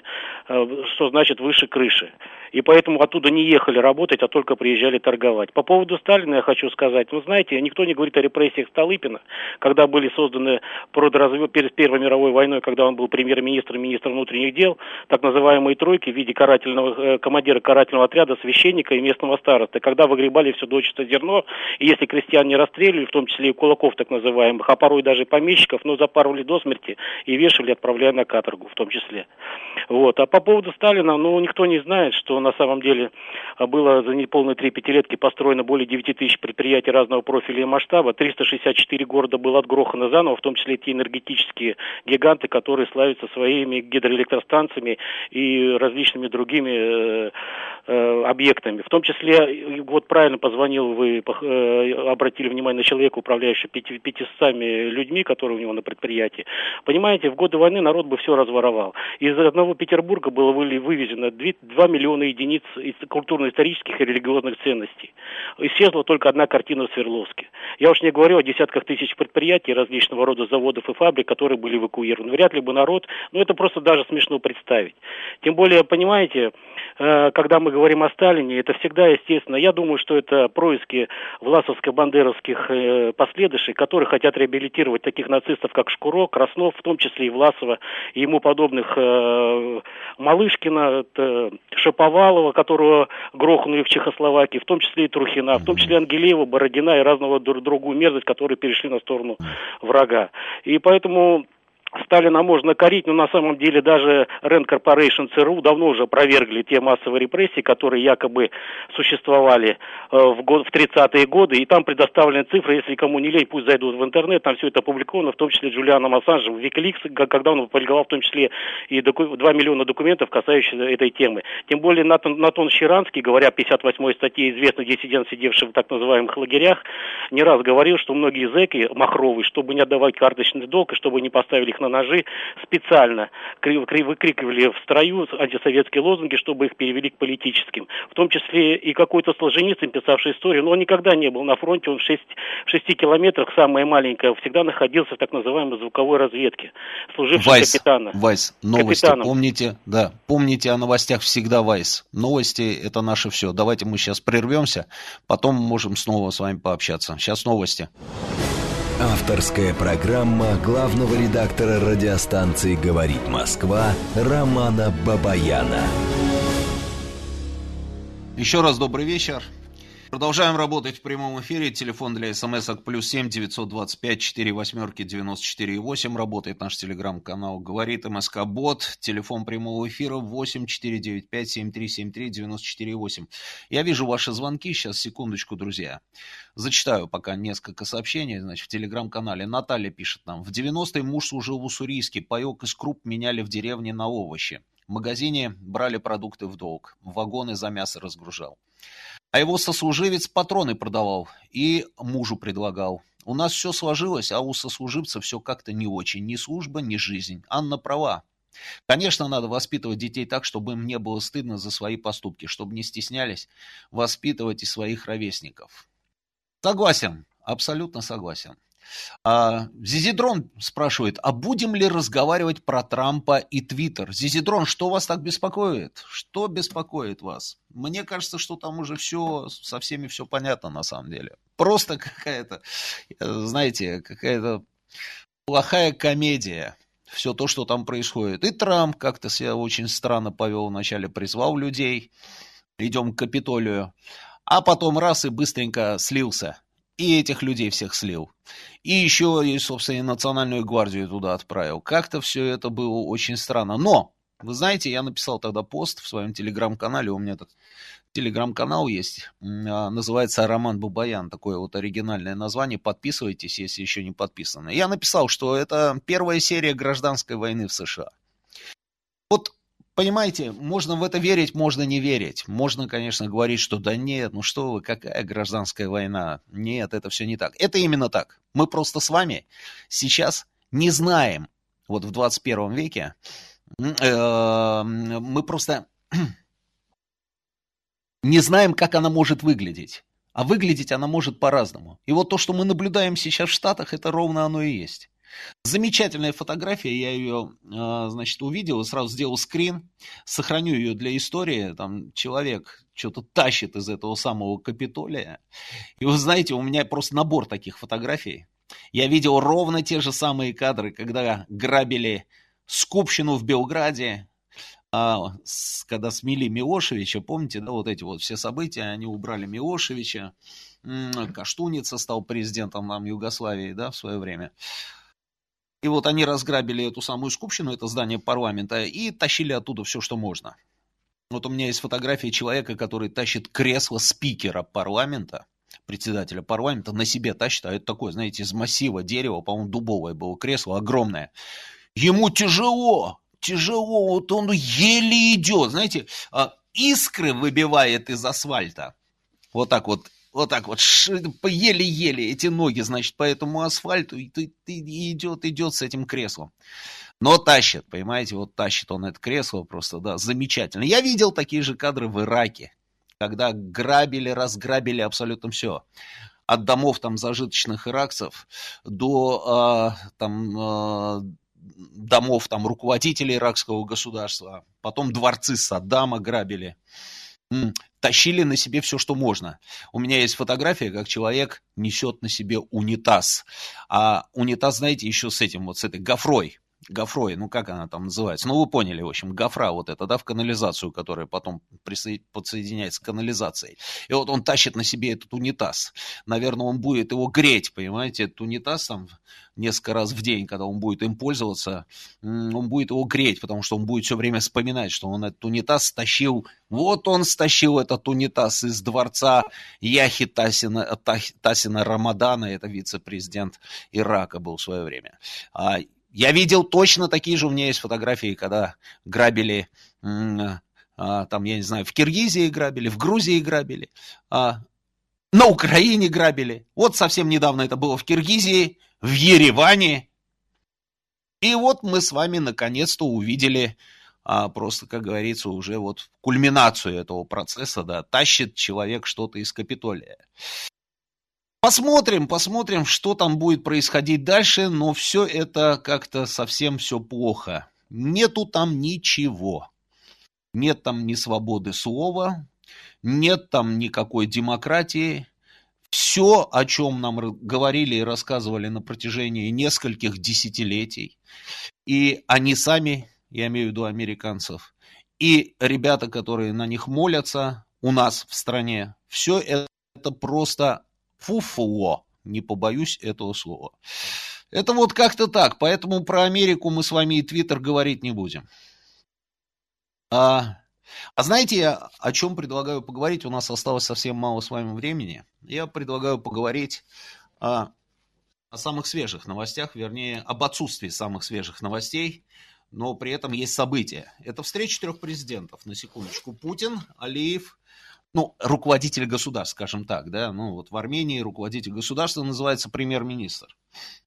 что значит выше крыши. И поэтому оттуда не ехали работать, а только приезжали торговать. По поводу Сталина я хочу сказать, вы знаете, никто не говорит о репрессиях Столыпина, когда были созданы перед Первой мировой войной, когда он был премьер-министром, министром внутренних дел, так называемые тройки в виде командира карательного отряда, священника и местного староста, когда выгребали все дочисто зерно, и если крестьян не расстреливали, в том числе и кулаков так называемых, а порой даже помещиков, но запарывали до смерти и вешали, отправляя на каторгу в том числе. Вот. А по поводу Сталина, никто не знает, что на самом деле было за неполные 3 пятилетки построено более 9 тысяч предприятий разного профиля и масштаба, 364 города было отгрохано заново, в том числе и те энергетические гиганты, которые славятся своими гидроэлектростанциями и различными другими объектами. В том числе, вот правильно позвонил, вы обратили внимание на человека, управляющего 500 людьми, которые у него на предприятии. Понимаете, в годы войны народ бы все разворовал. Из одного Петербурга было вывезено 2 миллиона единиц культурно-исторических и религиозных ценностей. Исчезла только одна картина в Свердловске. Я уж не говорю о десятках тысяч предприятий, различного рода заводов и фабрик, которые были эвакуированы. Вряд ли бы народ, это просто даже смешно представить. Тем более, понимаете, когда мы говорим о Сталине, это всегда, естественно, я думаю, что это происки власовско-бандеровских последующих, которые хотят реабилитировать таких нацистов, как Шкуро, Краснов, в том числе и Власова, и ему подобных Малышкина, Шаповалова, которого грохнули в Чехословакии, в том числе и Трухина, в том числе Ангелеева, Бородина и разного другую мерзость, которые перешли на сторону врага. И поэтому Сталина можно корить, но на самом деле даже Rand Corporation ЦРУ давно уже опровергли те массовые репрессии, которые якобы существовали в 30-е годы, и там предоставлены цифры, если кому не лень, пусть зайдут в интернет, там все это опубликовано, в том числе Джулианом Ассанжем, в Wikileaks, когда он опубликовал в том числе и 2 миллиона документов, касающихся этой темы. Тем более Натан Щеранский, говоря о 58-й статье, известный диссидент, сидевший в так называемых лагерях, не раз говорил, что многие зэки махровые, чтобы не отдавать карточный долг и чтобы не поставили их на ножи, специально выкрикивали в строю антисоветские лозунги, чтобы их перевели к политическим. В том числе и какой-то Солженицын, писавший историю, но он никогда не был на фронте, он в 6 километрах, самое маленькое, всегда находился в так называемой звуковой разведке, служивший капитаном. Вайс, новости, помните о новостях всегда, Вайс. Новости — это наше все. Давайте мы сейчас прервемся, потом можем снова с вами пообщаться. Сейчас новости. Авторская программа главного редактора радиостанции «Говорит Москва» Романа Бабаяна. Еще раз добрый вечер. Продолжаем работать в прямом эфире. Телефон для смс-ок +7 925 48 94 8. Работает наш телеграм-канал «Говорит МСК Бот». Телефон прямого эфира 8 495 7373 94 8. Я вижу ваши звонки. Сейчас, секундочку, друзья. Зачитаю пока несколько сообщений. Значит, в телеграм-канале Наталья пишет нам. В 90-е муж служил в Уссурийске. Паек из круп меняли в деревне на овощи. В магазине брали продукты в долг. Вагоны за мясо разгружал. А его сослуживец патроны продавал и мужу предлагал. У нас все сложилось, а у сослуживца все как-то не очень. Ни служба, ни жизнь. Анна права. Конечно, надо воспитывать детей так, чтобы им не было стыдно за свои поступки, чтобы не стеснялись воспитывать и своих ровесников. Согласен, абсолютно согласен. Зизидрон спрашивает, а будем ли разговаривать про Трампа и Твиттер? Зизидрон, что вас так беспокоит? Что беспокоит вас? Мне кажется, что там уже все, со всеми все понятно на самом деле. Просто какая-то, знаете, какая-то плохая комедия. Все то, что там происходит. И Трамп как-то себя очень странно повел вначале, призвал людей, идем к Капитолию, а потом раз и быстренько слился. И этих людей всех слил. И еще, собственно, и Национальную гвардию туда отправил. Как-то все это было очень странно. Но, вы знаете, я написал тогда пост в своем телеграм-канале. У меня этот телеграм-канал есть. Называется «Роман Бабаян». Такое вот оригинальное название. Подписывайтесь, если еще не подписаны. Я написал, что это первая серия гражданской войны в США. Вот, понимаете, можно в это верить, можно не верить. Можно, конечно, говорить, что да нет, ну что вы, какая гражданская война? Нет, это все не так. Это именно так. Мы просто с вами сейчас не знаем, вот в 21 веке, мы просто не знаем, как она может выглядеть. А выглядеть она может по-разному. И вот то, что мы наблюдаем сейчас в Штатах, это ровно оно и есть. Замечательная фотография, я ее, значит, увидел и сразу сделал скрин, сохраню ее для истории. Там человек что-то тащит из этого самого Капитолия. И вы знаете, у меня просто набор таких фотографий. Я видел ровно те же самые кадры, когда грабили Скупщину в Белграде, когда смели Милошевича, помните, да, вот эти вот все события, они убрали Милошевича, Каштуница стал президентом нам Югославии, да, в свое время. И вот они разграбили эту самую Скупщину, это здание парламента, и тащили оттуда все, что можно. Вот у меня есть фотография человека, который тащит кресло спикера парламента, председателя парламента, на себе тащит, а это такое, знаете, из массива дерева, по-моему, дубовое было кресло, огромное. Ему тяжело, вот он еле идет, знаете, искры выбивает из асфальта. Вот так вот, еле-еле эти ноги, значит, по этому асфальту идет с этим креслом. Но тащит, понимаете, вот тащит он это кресло просто, да, замечательно. Я видел такие же кадры в Ираке, когда разграбили абсолютно все. От домов там зажиточных иракцев до домов там руководителей иракского государства. Потом дворцы Саддама грабили. Тащили на себе все, что можно. У меня есть фотография, как человек несет на себе унитаз. А унитаз, знаете, еще с этой гофрой, ну как она там называется? Ну вы поняли, в общем, гофра вот эта, да, в канализацию, которая потом подсоединяется к канализации. И вот он тащит на себе этот унитаз. Наверное, он будет его греть, понимаете, этот унитаз там несколько раз в день, когда он будет им пользоваться, он будет его греть, потому что он будет все время вспоминать, что он этот унитаз стащил. Вот он стащил этот унитаз из дворца Яхи Тасина Рамадана, это вице-президент Ирака был в свое время. Я видел точно такие же, у меня есть фотографии, когда грабили, там, я не знаю, в Киргизии грабили, в Грузии грабили, на Украине грабили. Вот совсем недавно это было в Киргизии, в Ереване. И вот мы с вами наконец-то увидели просто, как говорится, уже вот кульминацию этого процесса, да, тащит человек что-то из Капитолия. Посмотрим, что там будет происходить дальше, но все это как-то совсем все плохо. Нету там ничего. Нет там ни свободы слова, нет там никакой демократии. все, о чем нам говорили и рассказывали на протяжении нескольких десятилетий, и они сами, я имею в виду американцев, и ребята, которые на них молятся у нас в стране, все это просто фуфло, не побоюсь этого слова. Это вот как-то так, поэтому про Америку мы с вами и Твиттер говорить не будем. А знаете, я о чем предлагаю поговорить? У нас осталось совсем мало с вами времени. Я предлагаю поговорить о самых свежих новостях, вернее, об отсутствии самых свежих новостей, но при этом есть события. Это встреча 3 президентов, на секундочку. Путин, Алиев, руководитель государств, скажем так, да, вот в Армении руководитель государства называется премьер-министр.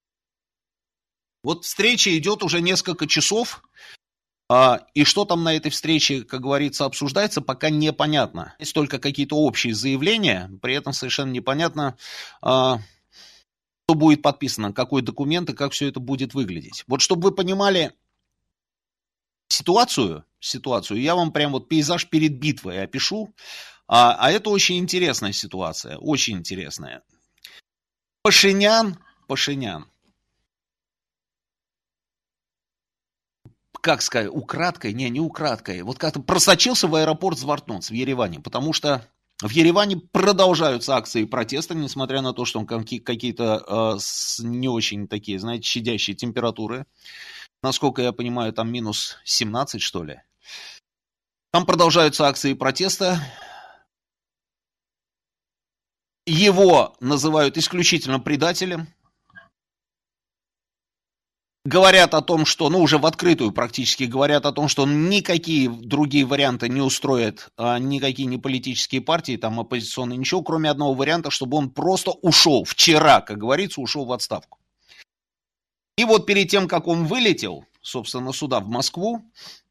Вот встреча идет уже несколько часов, и что там на этой встрече, как говорится, обсуждается, пока непонятно. Есть только какие-то общие заявления, при этом совершенно непонятно, что будет подписано, какой документ и как все это будет выглядеть. Вот чтобы вы понимали ситуацию, я вам прям вот пейзаж перед битвой опишу, а это очень интересная ситуация, очень интересная. Пашинян, как сказать, украдкой, не украдкой, вот как-то просочился в аэропорт Звартноц в Ереване, потому что в Ереване продолжаются акции протеста, несмотря на то, что какие-то не очень такие, знаете, щадящие температуры. Насколько я понимаю, там минус 17, что ли. Там продолжаются акции протеста. Его называют исключительно предателем. Говорят о том, что, уже в открытую практически говорят о том, что никакие другие варианты не устроят, никакие не политические партии, там оппозиционные, ничего, кроме одного варианта, чтобы он просто ушел. Вчера, как говорится, ушел в отставку. И вот перед тем, как он вылетел, собственно, сюда, в Москву,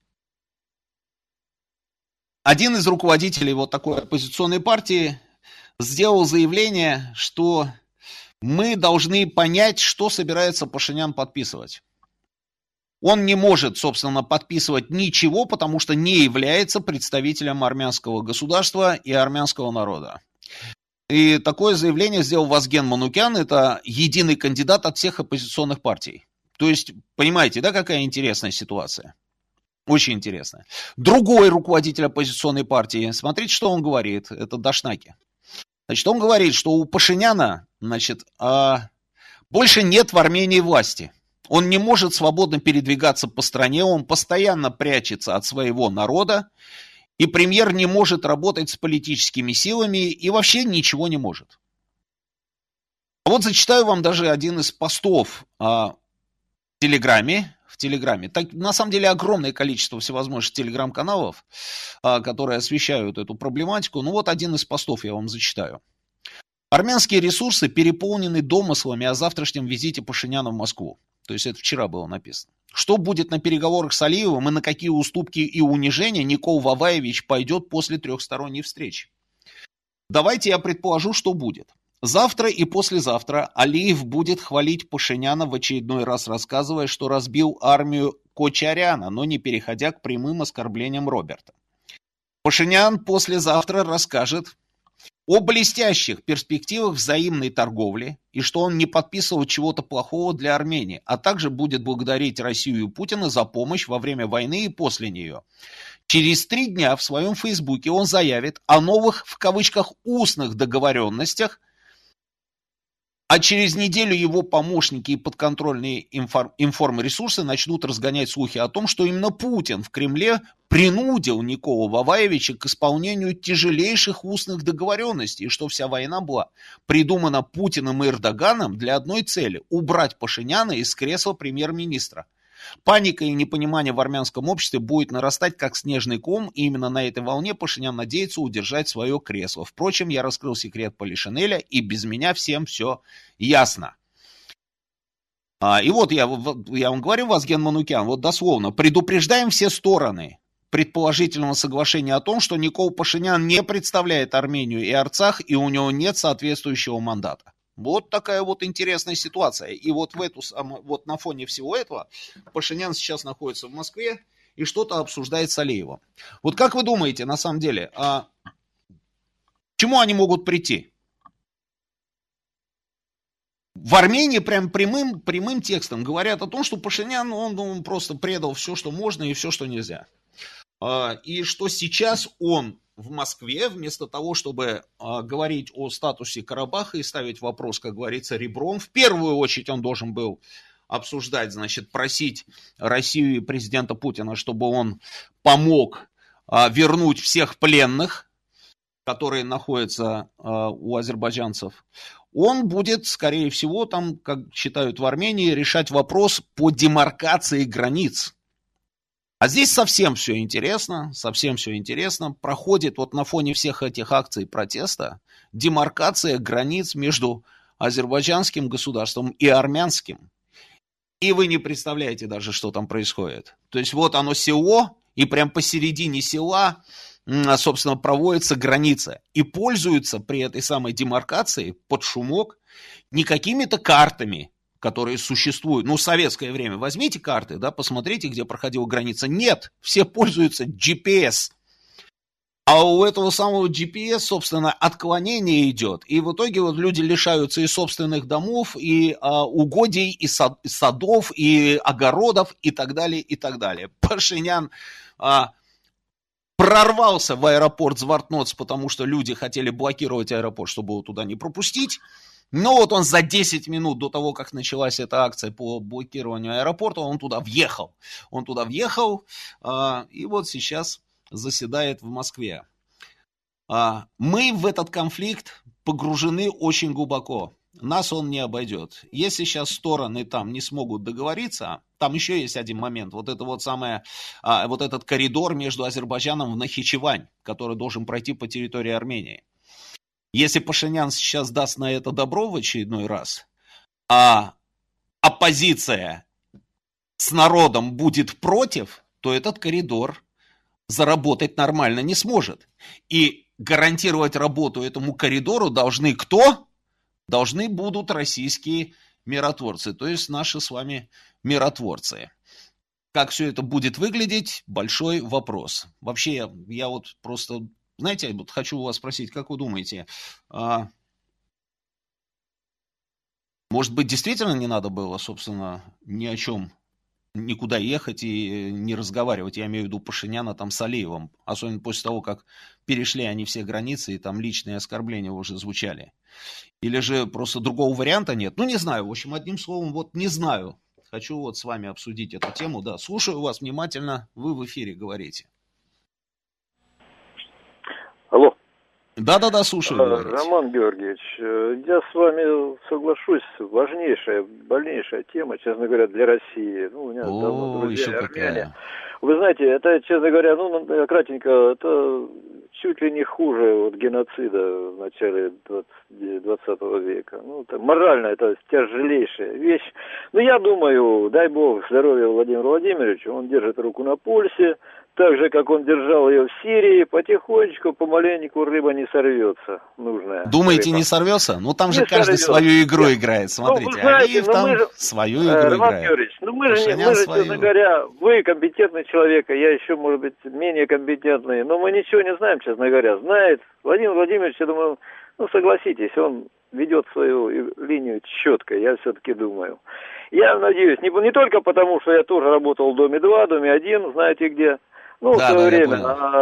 один из руководителей вот такой оппозиционной партии сделал заявление, что мы должны понять, что собирается Пашинян подписывать. Он не может, собственно, подписывать ничего, потому что не является представителем армянского государства и армянского народа. И такое заявление сделал Вазген Манукян, это единый кандидат от всех оппозиционных партий. То есть, понимаете, да, какая интересная ситуация? Очень интересная. Другой руководитель оппозиционной партии, смотрите, что он говорит, это Дашнаки. Значит, он говорит, что у Пашиняна, больше нет в Армении власти. Он не может свободно передвигаться по стране, он постоянно прячется от своего народа, и премьер не может работать с политическими силами и вообще ничего не может. Вот зачитаю вам даже один из постов в Телеграме. Так, на самом деле огромное количество всевозможных телеграм-каналов, которые освещают эту проблематику. Вот один из постов я вам зачитаю. Армянские ресурсы переполнены домыслами о завтрашнем визите Пашиняна в Москву. То есть это вчера было написано. Что будет на переговорах с Алиевым и на какие уступки и унижения Никол Ваваевич пойдет после трехсторонней встречи? Давайте я предположу, что будет. Завтра и послезавтра Алиев будет хвалить Пашиняна, в очередной раз рассказывая, что разбил армию Кочаряна, но не переходя к прямым оскорблениям Роберта. Пашинян послезавтра расскажет о блестящих перспективах взаимной торговли и что он не подписывал чего-то плохого для Армении, а также будет благодарить Россию и Путина за помощь во время войны и после нее. Через 3 дня в своем фейсбуке он заявит о новых, в кавычках, устных договоренностях, а через неделю его помощники и подконтрольные информресурсы начнут разгонять слухи о том, что именно Путин в Кремле принудил Никола Ваваевича к исполнению тяжелейших устных договоренностей, и что вся война была придумана Путиным и Эрдоганом для одной цели – убрать Пашиняна из кресла премьер-министра. Паника и непонимание в армянском обществе будет нарастать как снежный ком, и именно на этой волне Пашинян надеется удержать свое кресло. Впрочем, я раскрыл секрет Полишинеля, и без меня всем все ясно. И вот я вам говорю, Вазген Манукян, вот дословно, предупреждаем все стороны предположительного соглашения о том, что Никол Пашинян не представляет Армению и Арцах, и у него нет соответствующего мандата. Вот такая вот интересная ситуация. И вот на фоне всего этого Пашинян сейчас находится в Москве и что-то обсуждает с Алиевым. Вот как вы думаете, на самом деле, к чему они могут прийти? В Армении прям прямым текстом говорят о том, что Пашинян, он просто предал все, что можно, и все, что нельзя. И что сейчас он в Москве, вместо того, чтобы говорить о статусе Карабаха и ставить вопрос, как говорится, ребром, в первую очередь он должен был обсуждать, значит, просить Россию и президента Путина, чтобы он помог вернуть всех пленных, которые находятся у азербайджанцев. Он будет, скорее всего, там, как считают в Армении, решать вопрос по демаркации границ. А здесь совсем все интересно. Проходит вот на фоне всех этих акций протеста демаркация границ между азербайджанским государством и армянским. И вы не представляете даже, что там происходит. То есть вот оно село, и прям посередине села, собственно, проводится граница. И пользуются при этой самой демаркации под шумок не какими-то картами, которые существуют. Ну, в советское время возьмите карты, да, посмотрите, где проходила граница. Нет, все пользуются GPS. А у этого самого GPS, собственно, отклонение идет. И в итоге вот люди лишаются и собственных домов, и угодий, и садов, и огородов, и так далее, и так далее. Пашинян прорвался в аэропорт Звартноц, потому что люди хотели блокировать аэропорт, чтобы его туда не пропустить. Но вот он за 10 минут до того, как началась эта акция по блокированию аэропорта, он туда въехал. И вот сейчас заседает в Москве. Мы в этот конфликт погружены очень глубоко. Нас он не обойдет. Если сейчас стороны там не смогут договориться, там еще есть один момент. Вот это вот самое, вот этот коридор между Азербайджаном в Нахичевань, который должен пройти по территории Армении. Если Пашинян сейчас даст на это добро в очередной раз, а оппозиция с народом будет против, то этот коридор заработать нормально не сможет. И гарантировать работу этому коридору должны кто? Должны будут российские миротворцы, то есть наши с вами миротворцы. Как все это будет выглядеть, большой вопрос. Вообще, я вот просто, знаете, вот хочу у вас спросить, как вы думаете, может быть, действительно не надо было, собственно, ни о чем никуда ехать и не разговаривать, я имею в виду Пашиняна там с Алиевым, особенно после того, как перешли они все границы, и там личные оскорбления уже звучали. Или же просто другого варианта нет? Ну, не знаю, в общем, одним словом, вот не знаю. Хочу вот с вами обсудить эту тему, да. Слушаю вас внимательно, вы в эфире говорите. Алло. Да, слушаю. Роман Георгиевич, я с вами соглашусь, важнейшая, больнейшая тема, честно говоря, для России. Ну, у меня давно друзья армяне. Какая? Вы знаете, это, честно говоря, кратенько, это чуть ли не хуже вот геноцида в начале 20 века. Ну, это морально это тяжелейшая вещь. Но я думаю, дай бог здоровья Владимиру Владимировичу, он держит руку на пульсе. Так же, как он держал ее в Сирии, потихонечку, помаленьку рыба не сорвется. Нужная. Думаете, рыба не сорвется? Ну, там же не каждый сорвется. Свою игру играет. Смотрите, Алиев там свою игру Роман играет. Георгиевич, мы же, честно говоря, вы компетентный человек, а я еще, может быть, менее компетентный. Но мы ничего не знаем, честно говоря. Знает Владимир Владимирович, я думаю, согласитесь, он ведет свою линию четко, я все-таки думаю. Я надеюсь, не только потому, что я тоже работал в Доме 2, Доме 1, знаете где. Ну, да, в свое время,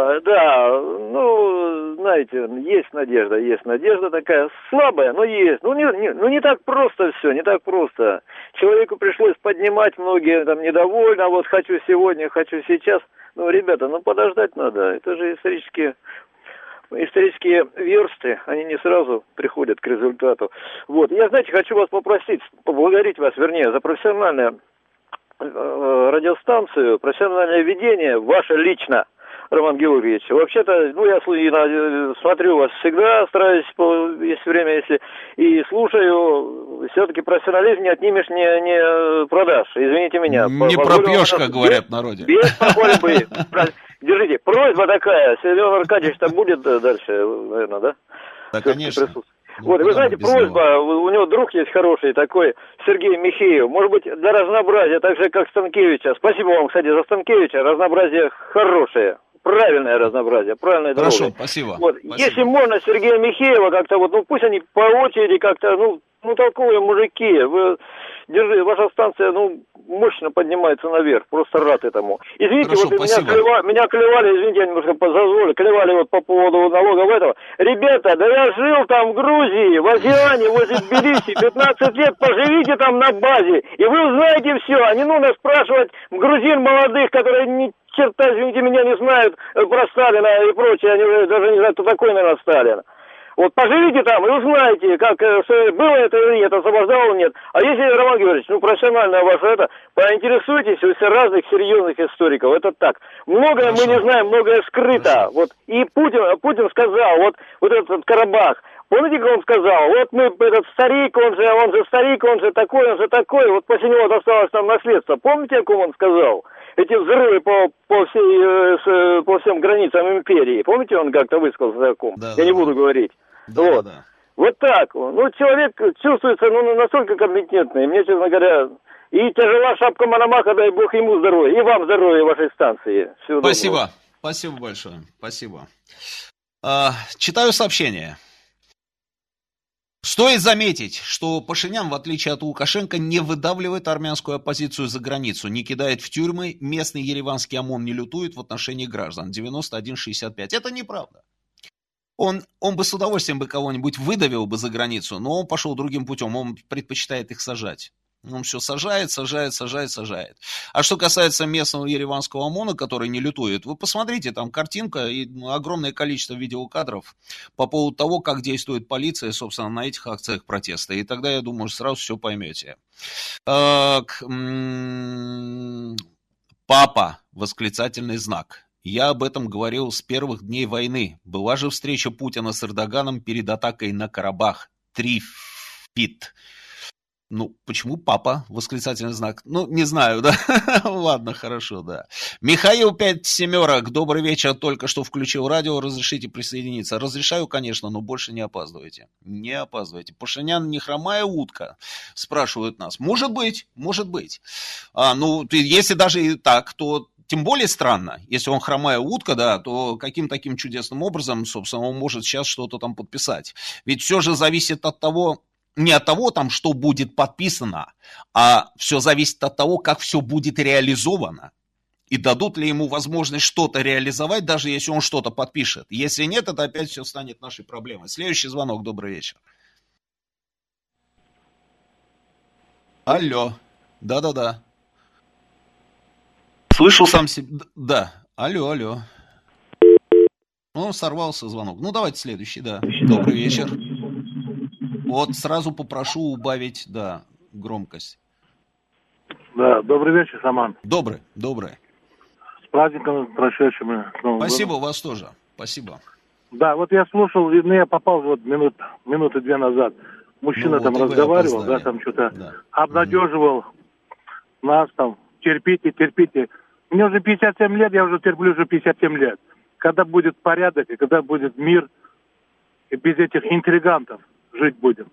знаете, есть надежда такая, слабая, но есть. Не так просто все, не так просто. Человеку пришлось поднимать, многие там недовольны, а вот хочу сегодня, хочу сейчас. Ну, ребята, подождать надо, это же исторические версты, они не сразу приходят к результату. Вот, я, знаете, хочу вас попросить, поблагодарить вас, вернее, за профессиональное радиостанцию, профессиональное ведение, ваше лично, Роман Георгиевич. Вообще-то, я смотрю вас всегда, стараюсь, есть время, и слушаю, все-таки профессионализм не отнимешь, не продашь, извините меня. Не пропьешь, как говорят в народе. Без похвальбы. Держите, просьба такая, Семен Аркадьевич там будет дальше, наверное, да? Да, конечно. Вот, вы знаете, просьба, у него друг есть хороший такой, Сергей Михеев, может быть, для разнообразия, так же, как Станкевича. Спасибо вам, кстати, за Станкевича, разнообразие хорошее, правильное. правильное разнообразие, правильная дорога. Хорошо, спасибо. Вот. Спасибо. Если можно, Сергея Михеева как-то вот, пусть они по очереди как-то, толковые мужики, ваша станция, мощно поднимается наверх, просто рад этому. Извините, хорошо, меня клевали, извините, я немножко позволю, клевали вот по поводу налогов этого. Ребята, да я жил там в Грузии, в Азиане, возле Тбилиси, 15 лет, поживите там на базе, и вы узнаете все, а не нужно спрашивать грузин молодых, которые ни черта, извините меня, не знают про Сталина и прочее, они даже не знают, кто такой, наверное, Сталин. Вот поживите там и узнаете, как было это или нет, освобождал или нет. А если, Роман Георгиевич, профессиональное ваше это, поинтересуйтесь у разных серьезных историков. Это так. Многое мы не знаем, многое скрыто. Хорошо. Вот. И Путин сказал, вот этот Карабах, помните, как он сказал, вот мы, этот старик, он же старик, он же такой, вот после него досталось нам наследство. Помните, о ком он сказал? Эти взрывы по всем границам империи. Помните, он как-то высказался о ком? Я не буду говорить. Вот. Да. Вот так. Человек чувствуется настолько компетентный. Мне, честно говоря, и тяжела шапка Мономаха, дай бог ему здоровья. И вам здоровья вашей станции. Всего спасибо. Доброго. Спасибо большое. Спасибо. Читаю сообщение. Стоит заметить, что Пашинян, в отличие от Лукашенко, не выдавливает армянскую оппозицию за границу, не кидает в тюрьмы, местный ереванский ОМОН не лютует в отношении граждан. 91-65. Это неправда. Он бы с удовольствием кого-нибудь выдавил бы за границу, но он пошел другим путем, он предпочитает их сажать. Он все сажает. А что касается местного ереванского ОМОНа, который не лютует, вы посмотрите, там картинка и огромное количество видеокадров по поводу того, как действует полиция, собственно, на этих акциях протеста. И тогда, я думаю, сразу все поймете. Папа, восклицательный знак. Я об этом говорил с первых дней войны. Была же встреча Путина с Эрдоганом перед атакой на Карабах. Трифит. Почему папа? Восклицательный знак. Не знаю, да? Ладно, хорошо, да. Михаил 5 семерок. Добрый вечер. Только что включил радио. Разрешите присоединиться? Разрешаю, конечно, но больше не опаздывайте. Не опаздывайте. Пашинян не хромая утка? Спрашивают нас. Может быть. Если даже и так, то тем более странно. Если он хромая утка, да, то каким таким чудесным образом, собственно, он может сейчас что-то там подписать. Ведь все же зависит от того, не от того, там, что будет подписано, а все зависит от того, как все будет реализовано. И дадут ли ему возможность что-то реализовать, даже если он что-то подпишет. Если нет, это опять все станет нашей проблемой. Следующий звонок. Добрый вечер. Алло. Да. Слышал сам себя. Да. Алло. Сорвался звонок. Давайте следующий, да. Добрый вечер. Вот сразу попрошу убавить, громкость. Да, добрый вечер, Роман. Добрый. С праздником прошедшим. Спасибо, у вас тоже. Спасибо. Да, вот я слушал, я попал минуты 2 назад. Мужчина там разговаривал, там что-то обнадеживал нас там. Терпите. Мне уже 57 лет, я уже терплю уже 57 лет. Когда будет порядок и когда будет мир, и без этих интригантов жить будем.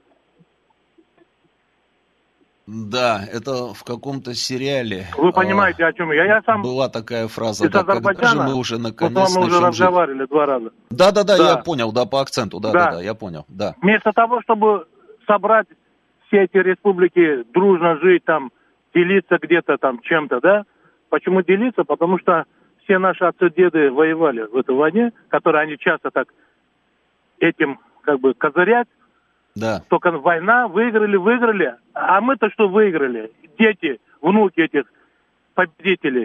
Да, это в каком-то сериале. Вы понимаете, о чем я сам... Была такая фраза, да, когда же мы уже наконец мы уже разговаривали 2 раза. Да, я понял, по акценту, да, я понял, да. Вместо того, чтобы собрать все эти республики, дружно жить там, делиться где-то там чем-то, да? Почему делиться? Потому что все наши отцы-деды воевали в этой войне, которые они часто так этим козырять. Да. Только война, выиграли, а мы-то что выиграли? Дети, внуки этих победителей.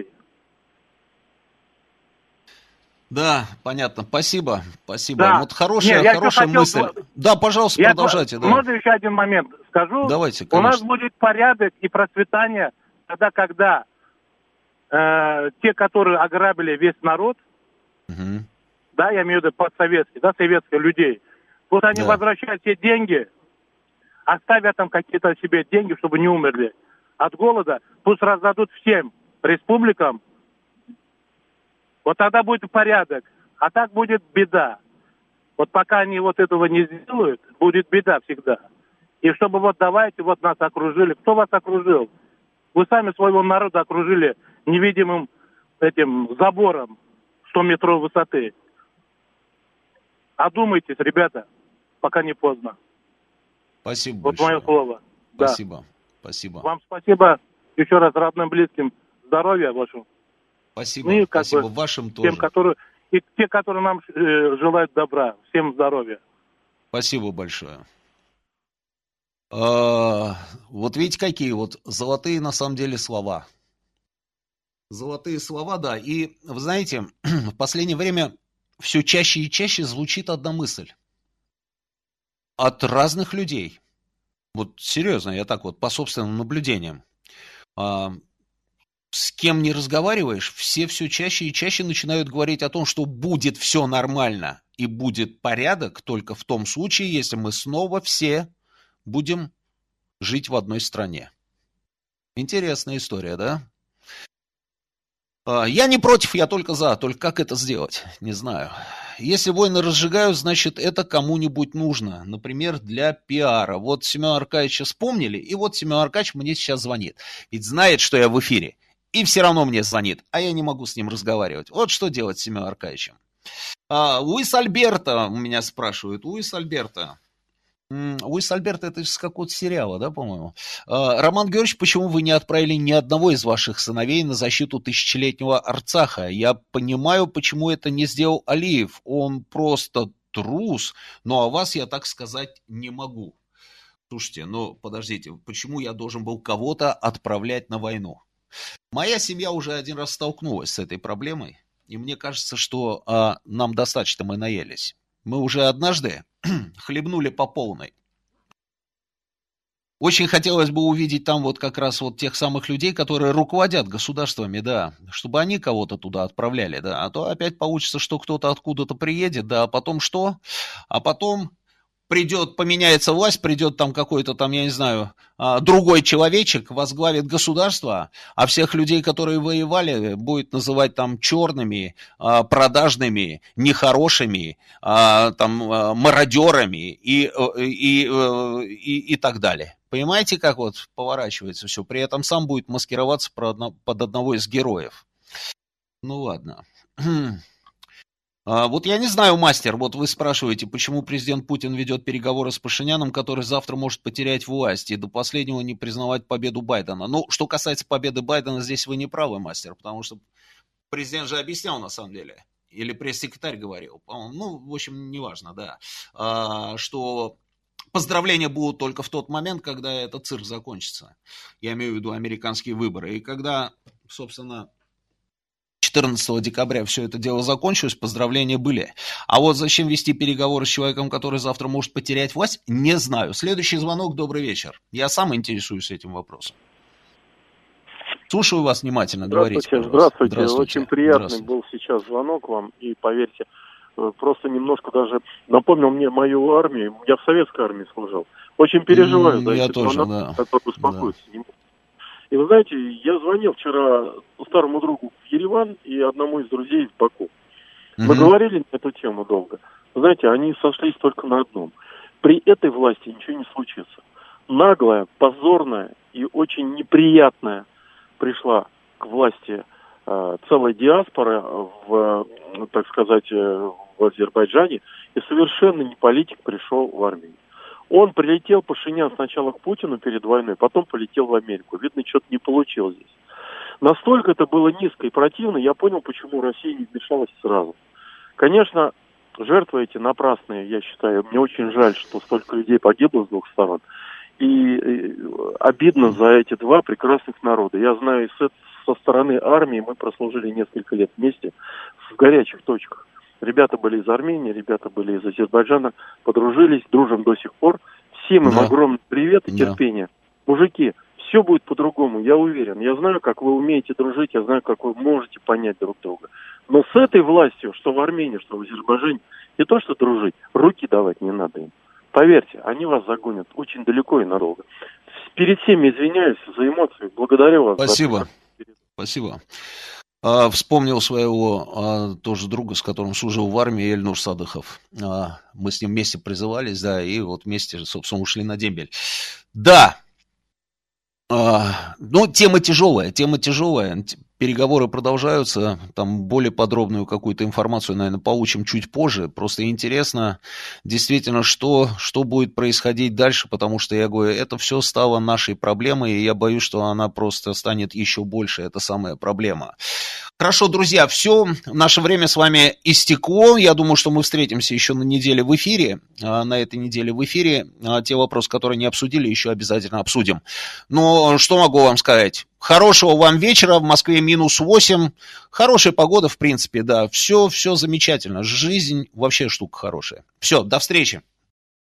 Да, понятно. Спасибо. Да. Вот хорошая мысль. Да, пожалуйста, продолжайте. Можно еще один момент скажу? Давайте, конечно. У нас будет порядок и процветание тогда, когда те, которые ограбили весь народ, да, я имею в виду постсоветских, советских людей, вот они возвращают все деньги, оставят там какие-то себе деньги, чтобы не умерли от голода, пусть раздадут всем республикам, вот тогда будет порядок, а так будет беда. Вот пока они этого не сделают, будет беда всегда. И чтобы давайте, нас окружили. Кто вас окружил? Вы сами своего народа окружили невидимым этим забором, 100 метров высоты. Одумайтесь, ребята, пока не поздно. Спасибо вот большое. Мое слово. Спасибо. Да. Спасибо. Вам спасибо. Еще раз родным, близким здоровья вашему. Спасибо. Ну, спасибо вашим тоже. Те, которые нам желают добра. Всем здоровья. Спасибо большое. Вот видите, какие вот золотые на самом деле слова. Золотые слова, да. И вы знаете, в последнее время все чаще и чаще звучит одна мысль. От разных людей. Вот серьезно, я так вот по собственным наблюдениям. С кем не разговариваешь, все чаще и чаще начинают говорить о том, что будет все нормально и будет порядок только в том случае, если мы снова все будем жить в одной стране. Интересная история, да? Я не против, я только за. Только как это сделать? Не знаю. Если войны разжигают, значит, это кому-нибудь нужно. Например, для пиара. Вот Семена Аркадьевича вспомнили, и вот Семен Аркадьевич мне сейчас звонит. Ведь знает, что я в эфире. И все равно мне звонит, а я не могу с ним разговаривать. Вот что делать с Семеном Аркадьевичем. Луис Альберто меня спрашивают. Луис Альберто это из какого-то сериала, да, по-моему? Роман Георгиевич, почему вы не отправили ни одного из ваших сыновей на защиту тысячелетнего Арцаха? Я понимаю, почему это не сделал Алиев. Он просто трус, но о вас я так сказать не могу. Слушайте, ну подождите, почему я должен был кого-то отправлять на войну? Моя семья уже один раз столкнулась с этой проблемой, и мне кажется, что нам достаточно мы наелись. Мы уже однажды хлебнули по полной. Очень хотелось бы увидеть там вот как раз вот тех самых людей, которые руководят государствами, да, чтобы они кого-то туда отправляли, да, а то опять получится, что кто-то откуда-то приедет, да, а потом что? А потом придет, поменяется власть, придет там какой-то там, я не знаю, другой человечек, возглавит государство, а всех людей, которые воевали, будет называть там черными, продажными, нехорошими, там, мародерами и так далее. Понимаете, как вот поворачивается все? При этом сам будет маскироваться под одного из героев. Ну ладно. Вот я не знаю, мастер, вот вы спрашиваете, почему президент Путин ведет переговоры с Пашиняном, который завтра может потерять власть, и до последнего не признавать победу Байдена. Ну, что касается победы Байдена, здесь вы не правы, мастер, потому что президент же объяснял на самом деле, или пресс-секретарь говорил, по-моему, ну, в общем, неважно, да, что поздравления будут только в тот момент, когда этот цирк закончится. Я имею в виду американские выборы. И когда, собственно, 14 декабря все это дело закончилось, поздравления были. А вот зачем вести переговоры с человеком, который завтра может потерять власть, не знаю. Следующий звонок, добрый вечер. Я сам интересуюсь этим вопросом. Слушаю вас внимательно, говорите. Здравствуйте. Очень приятный был сейчас звонок вам, и поверьте, просто немножко даже напомнил мне мою армию. Я в советской армии служил. Очень переживаю за эти звонок, который успокоится. Да. И вы знаете, я звонил вчера старому другу в Ереван и одному из друзей в Баку. Мы говорили на эту тему долго. Вы знаете, они сошлись только на одном. При этой власти ничего не случится. Наглая, позорная и очень неприятная пришла к власти целая диаспора так сказать, в Азербайджане, и совершенно не политик пришел в Армению. Он прилетел, Пашинян, сначала к Путину перед войной, потом полетел в Америку. Видно, что-то не получилось здесь. Настолько это было низко и противно, я понял, почему Россия не вмешалась сразу. Конечно, жертвы эти напрасные, я считаю. Мне очень жаль, что столько людей погибло с двух сторон. И обидно за эти два прекрасных народа. Я знаю, со стороны армии мы прослужили несколько лет вместе в горячих точках. Ребята были из Армении, ребята были из Азербайджана, подружились, дружим до сих пор. Всем им огромный привет и терпение. Мужики, все будет по-другому, я уверен. Я знаю, как вы умеете дружить, я знаю, как вы можете понять друг друга. Но с этой властью, что в Армении, что в Азербайджане, не то что дружить, руки давать не надо им. Поверьте, они вас загонят очень далеко и надолго. Перед всеми извиняюсь за эмоции, благодарю вас. Спасибо. Спасибо. Вспомнил своего тоже друга, с которым служил в армии, Эльнур Садыхов. Мы с ним вместе призывались, да, и вот вместе, собственно, ушли на дембель. Да, ну, тема тяжелая. переговоры продолжаются, там более подробную какую-то информацию, наверное, получим чуть позже. Просто интересно действительно, что будет происходить дальше, потому что, я говорю, это все стало нашей проблемой, и я боюсь, что она просто станет еще больше, это самая проблема. Хорошо, друзья, все, наше время с вами истекло. Я думаю, что мы встретимся еще на неделе в эфире. На этой неделе в эфире те вопросы, которые не обсудили, еще обязательно обсудим. Но что могу вам сказать? Хорошего вам вечера. В Москве -8. Хорошая погода, в принципе, да. Все замечательно. Жизнь вообще штука хорошая. Все, до встречи.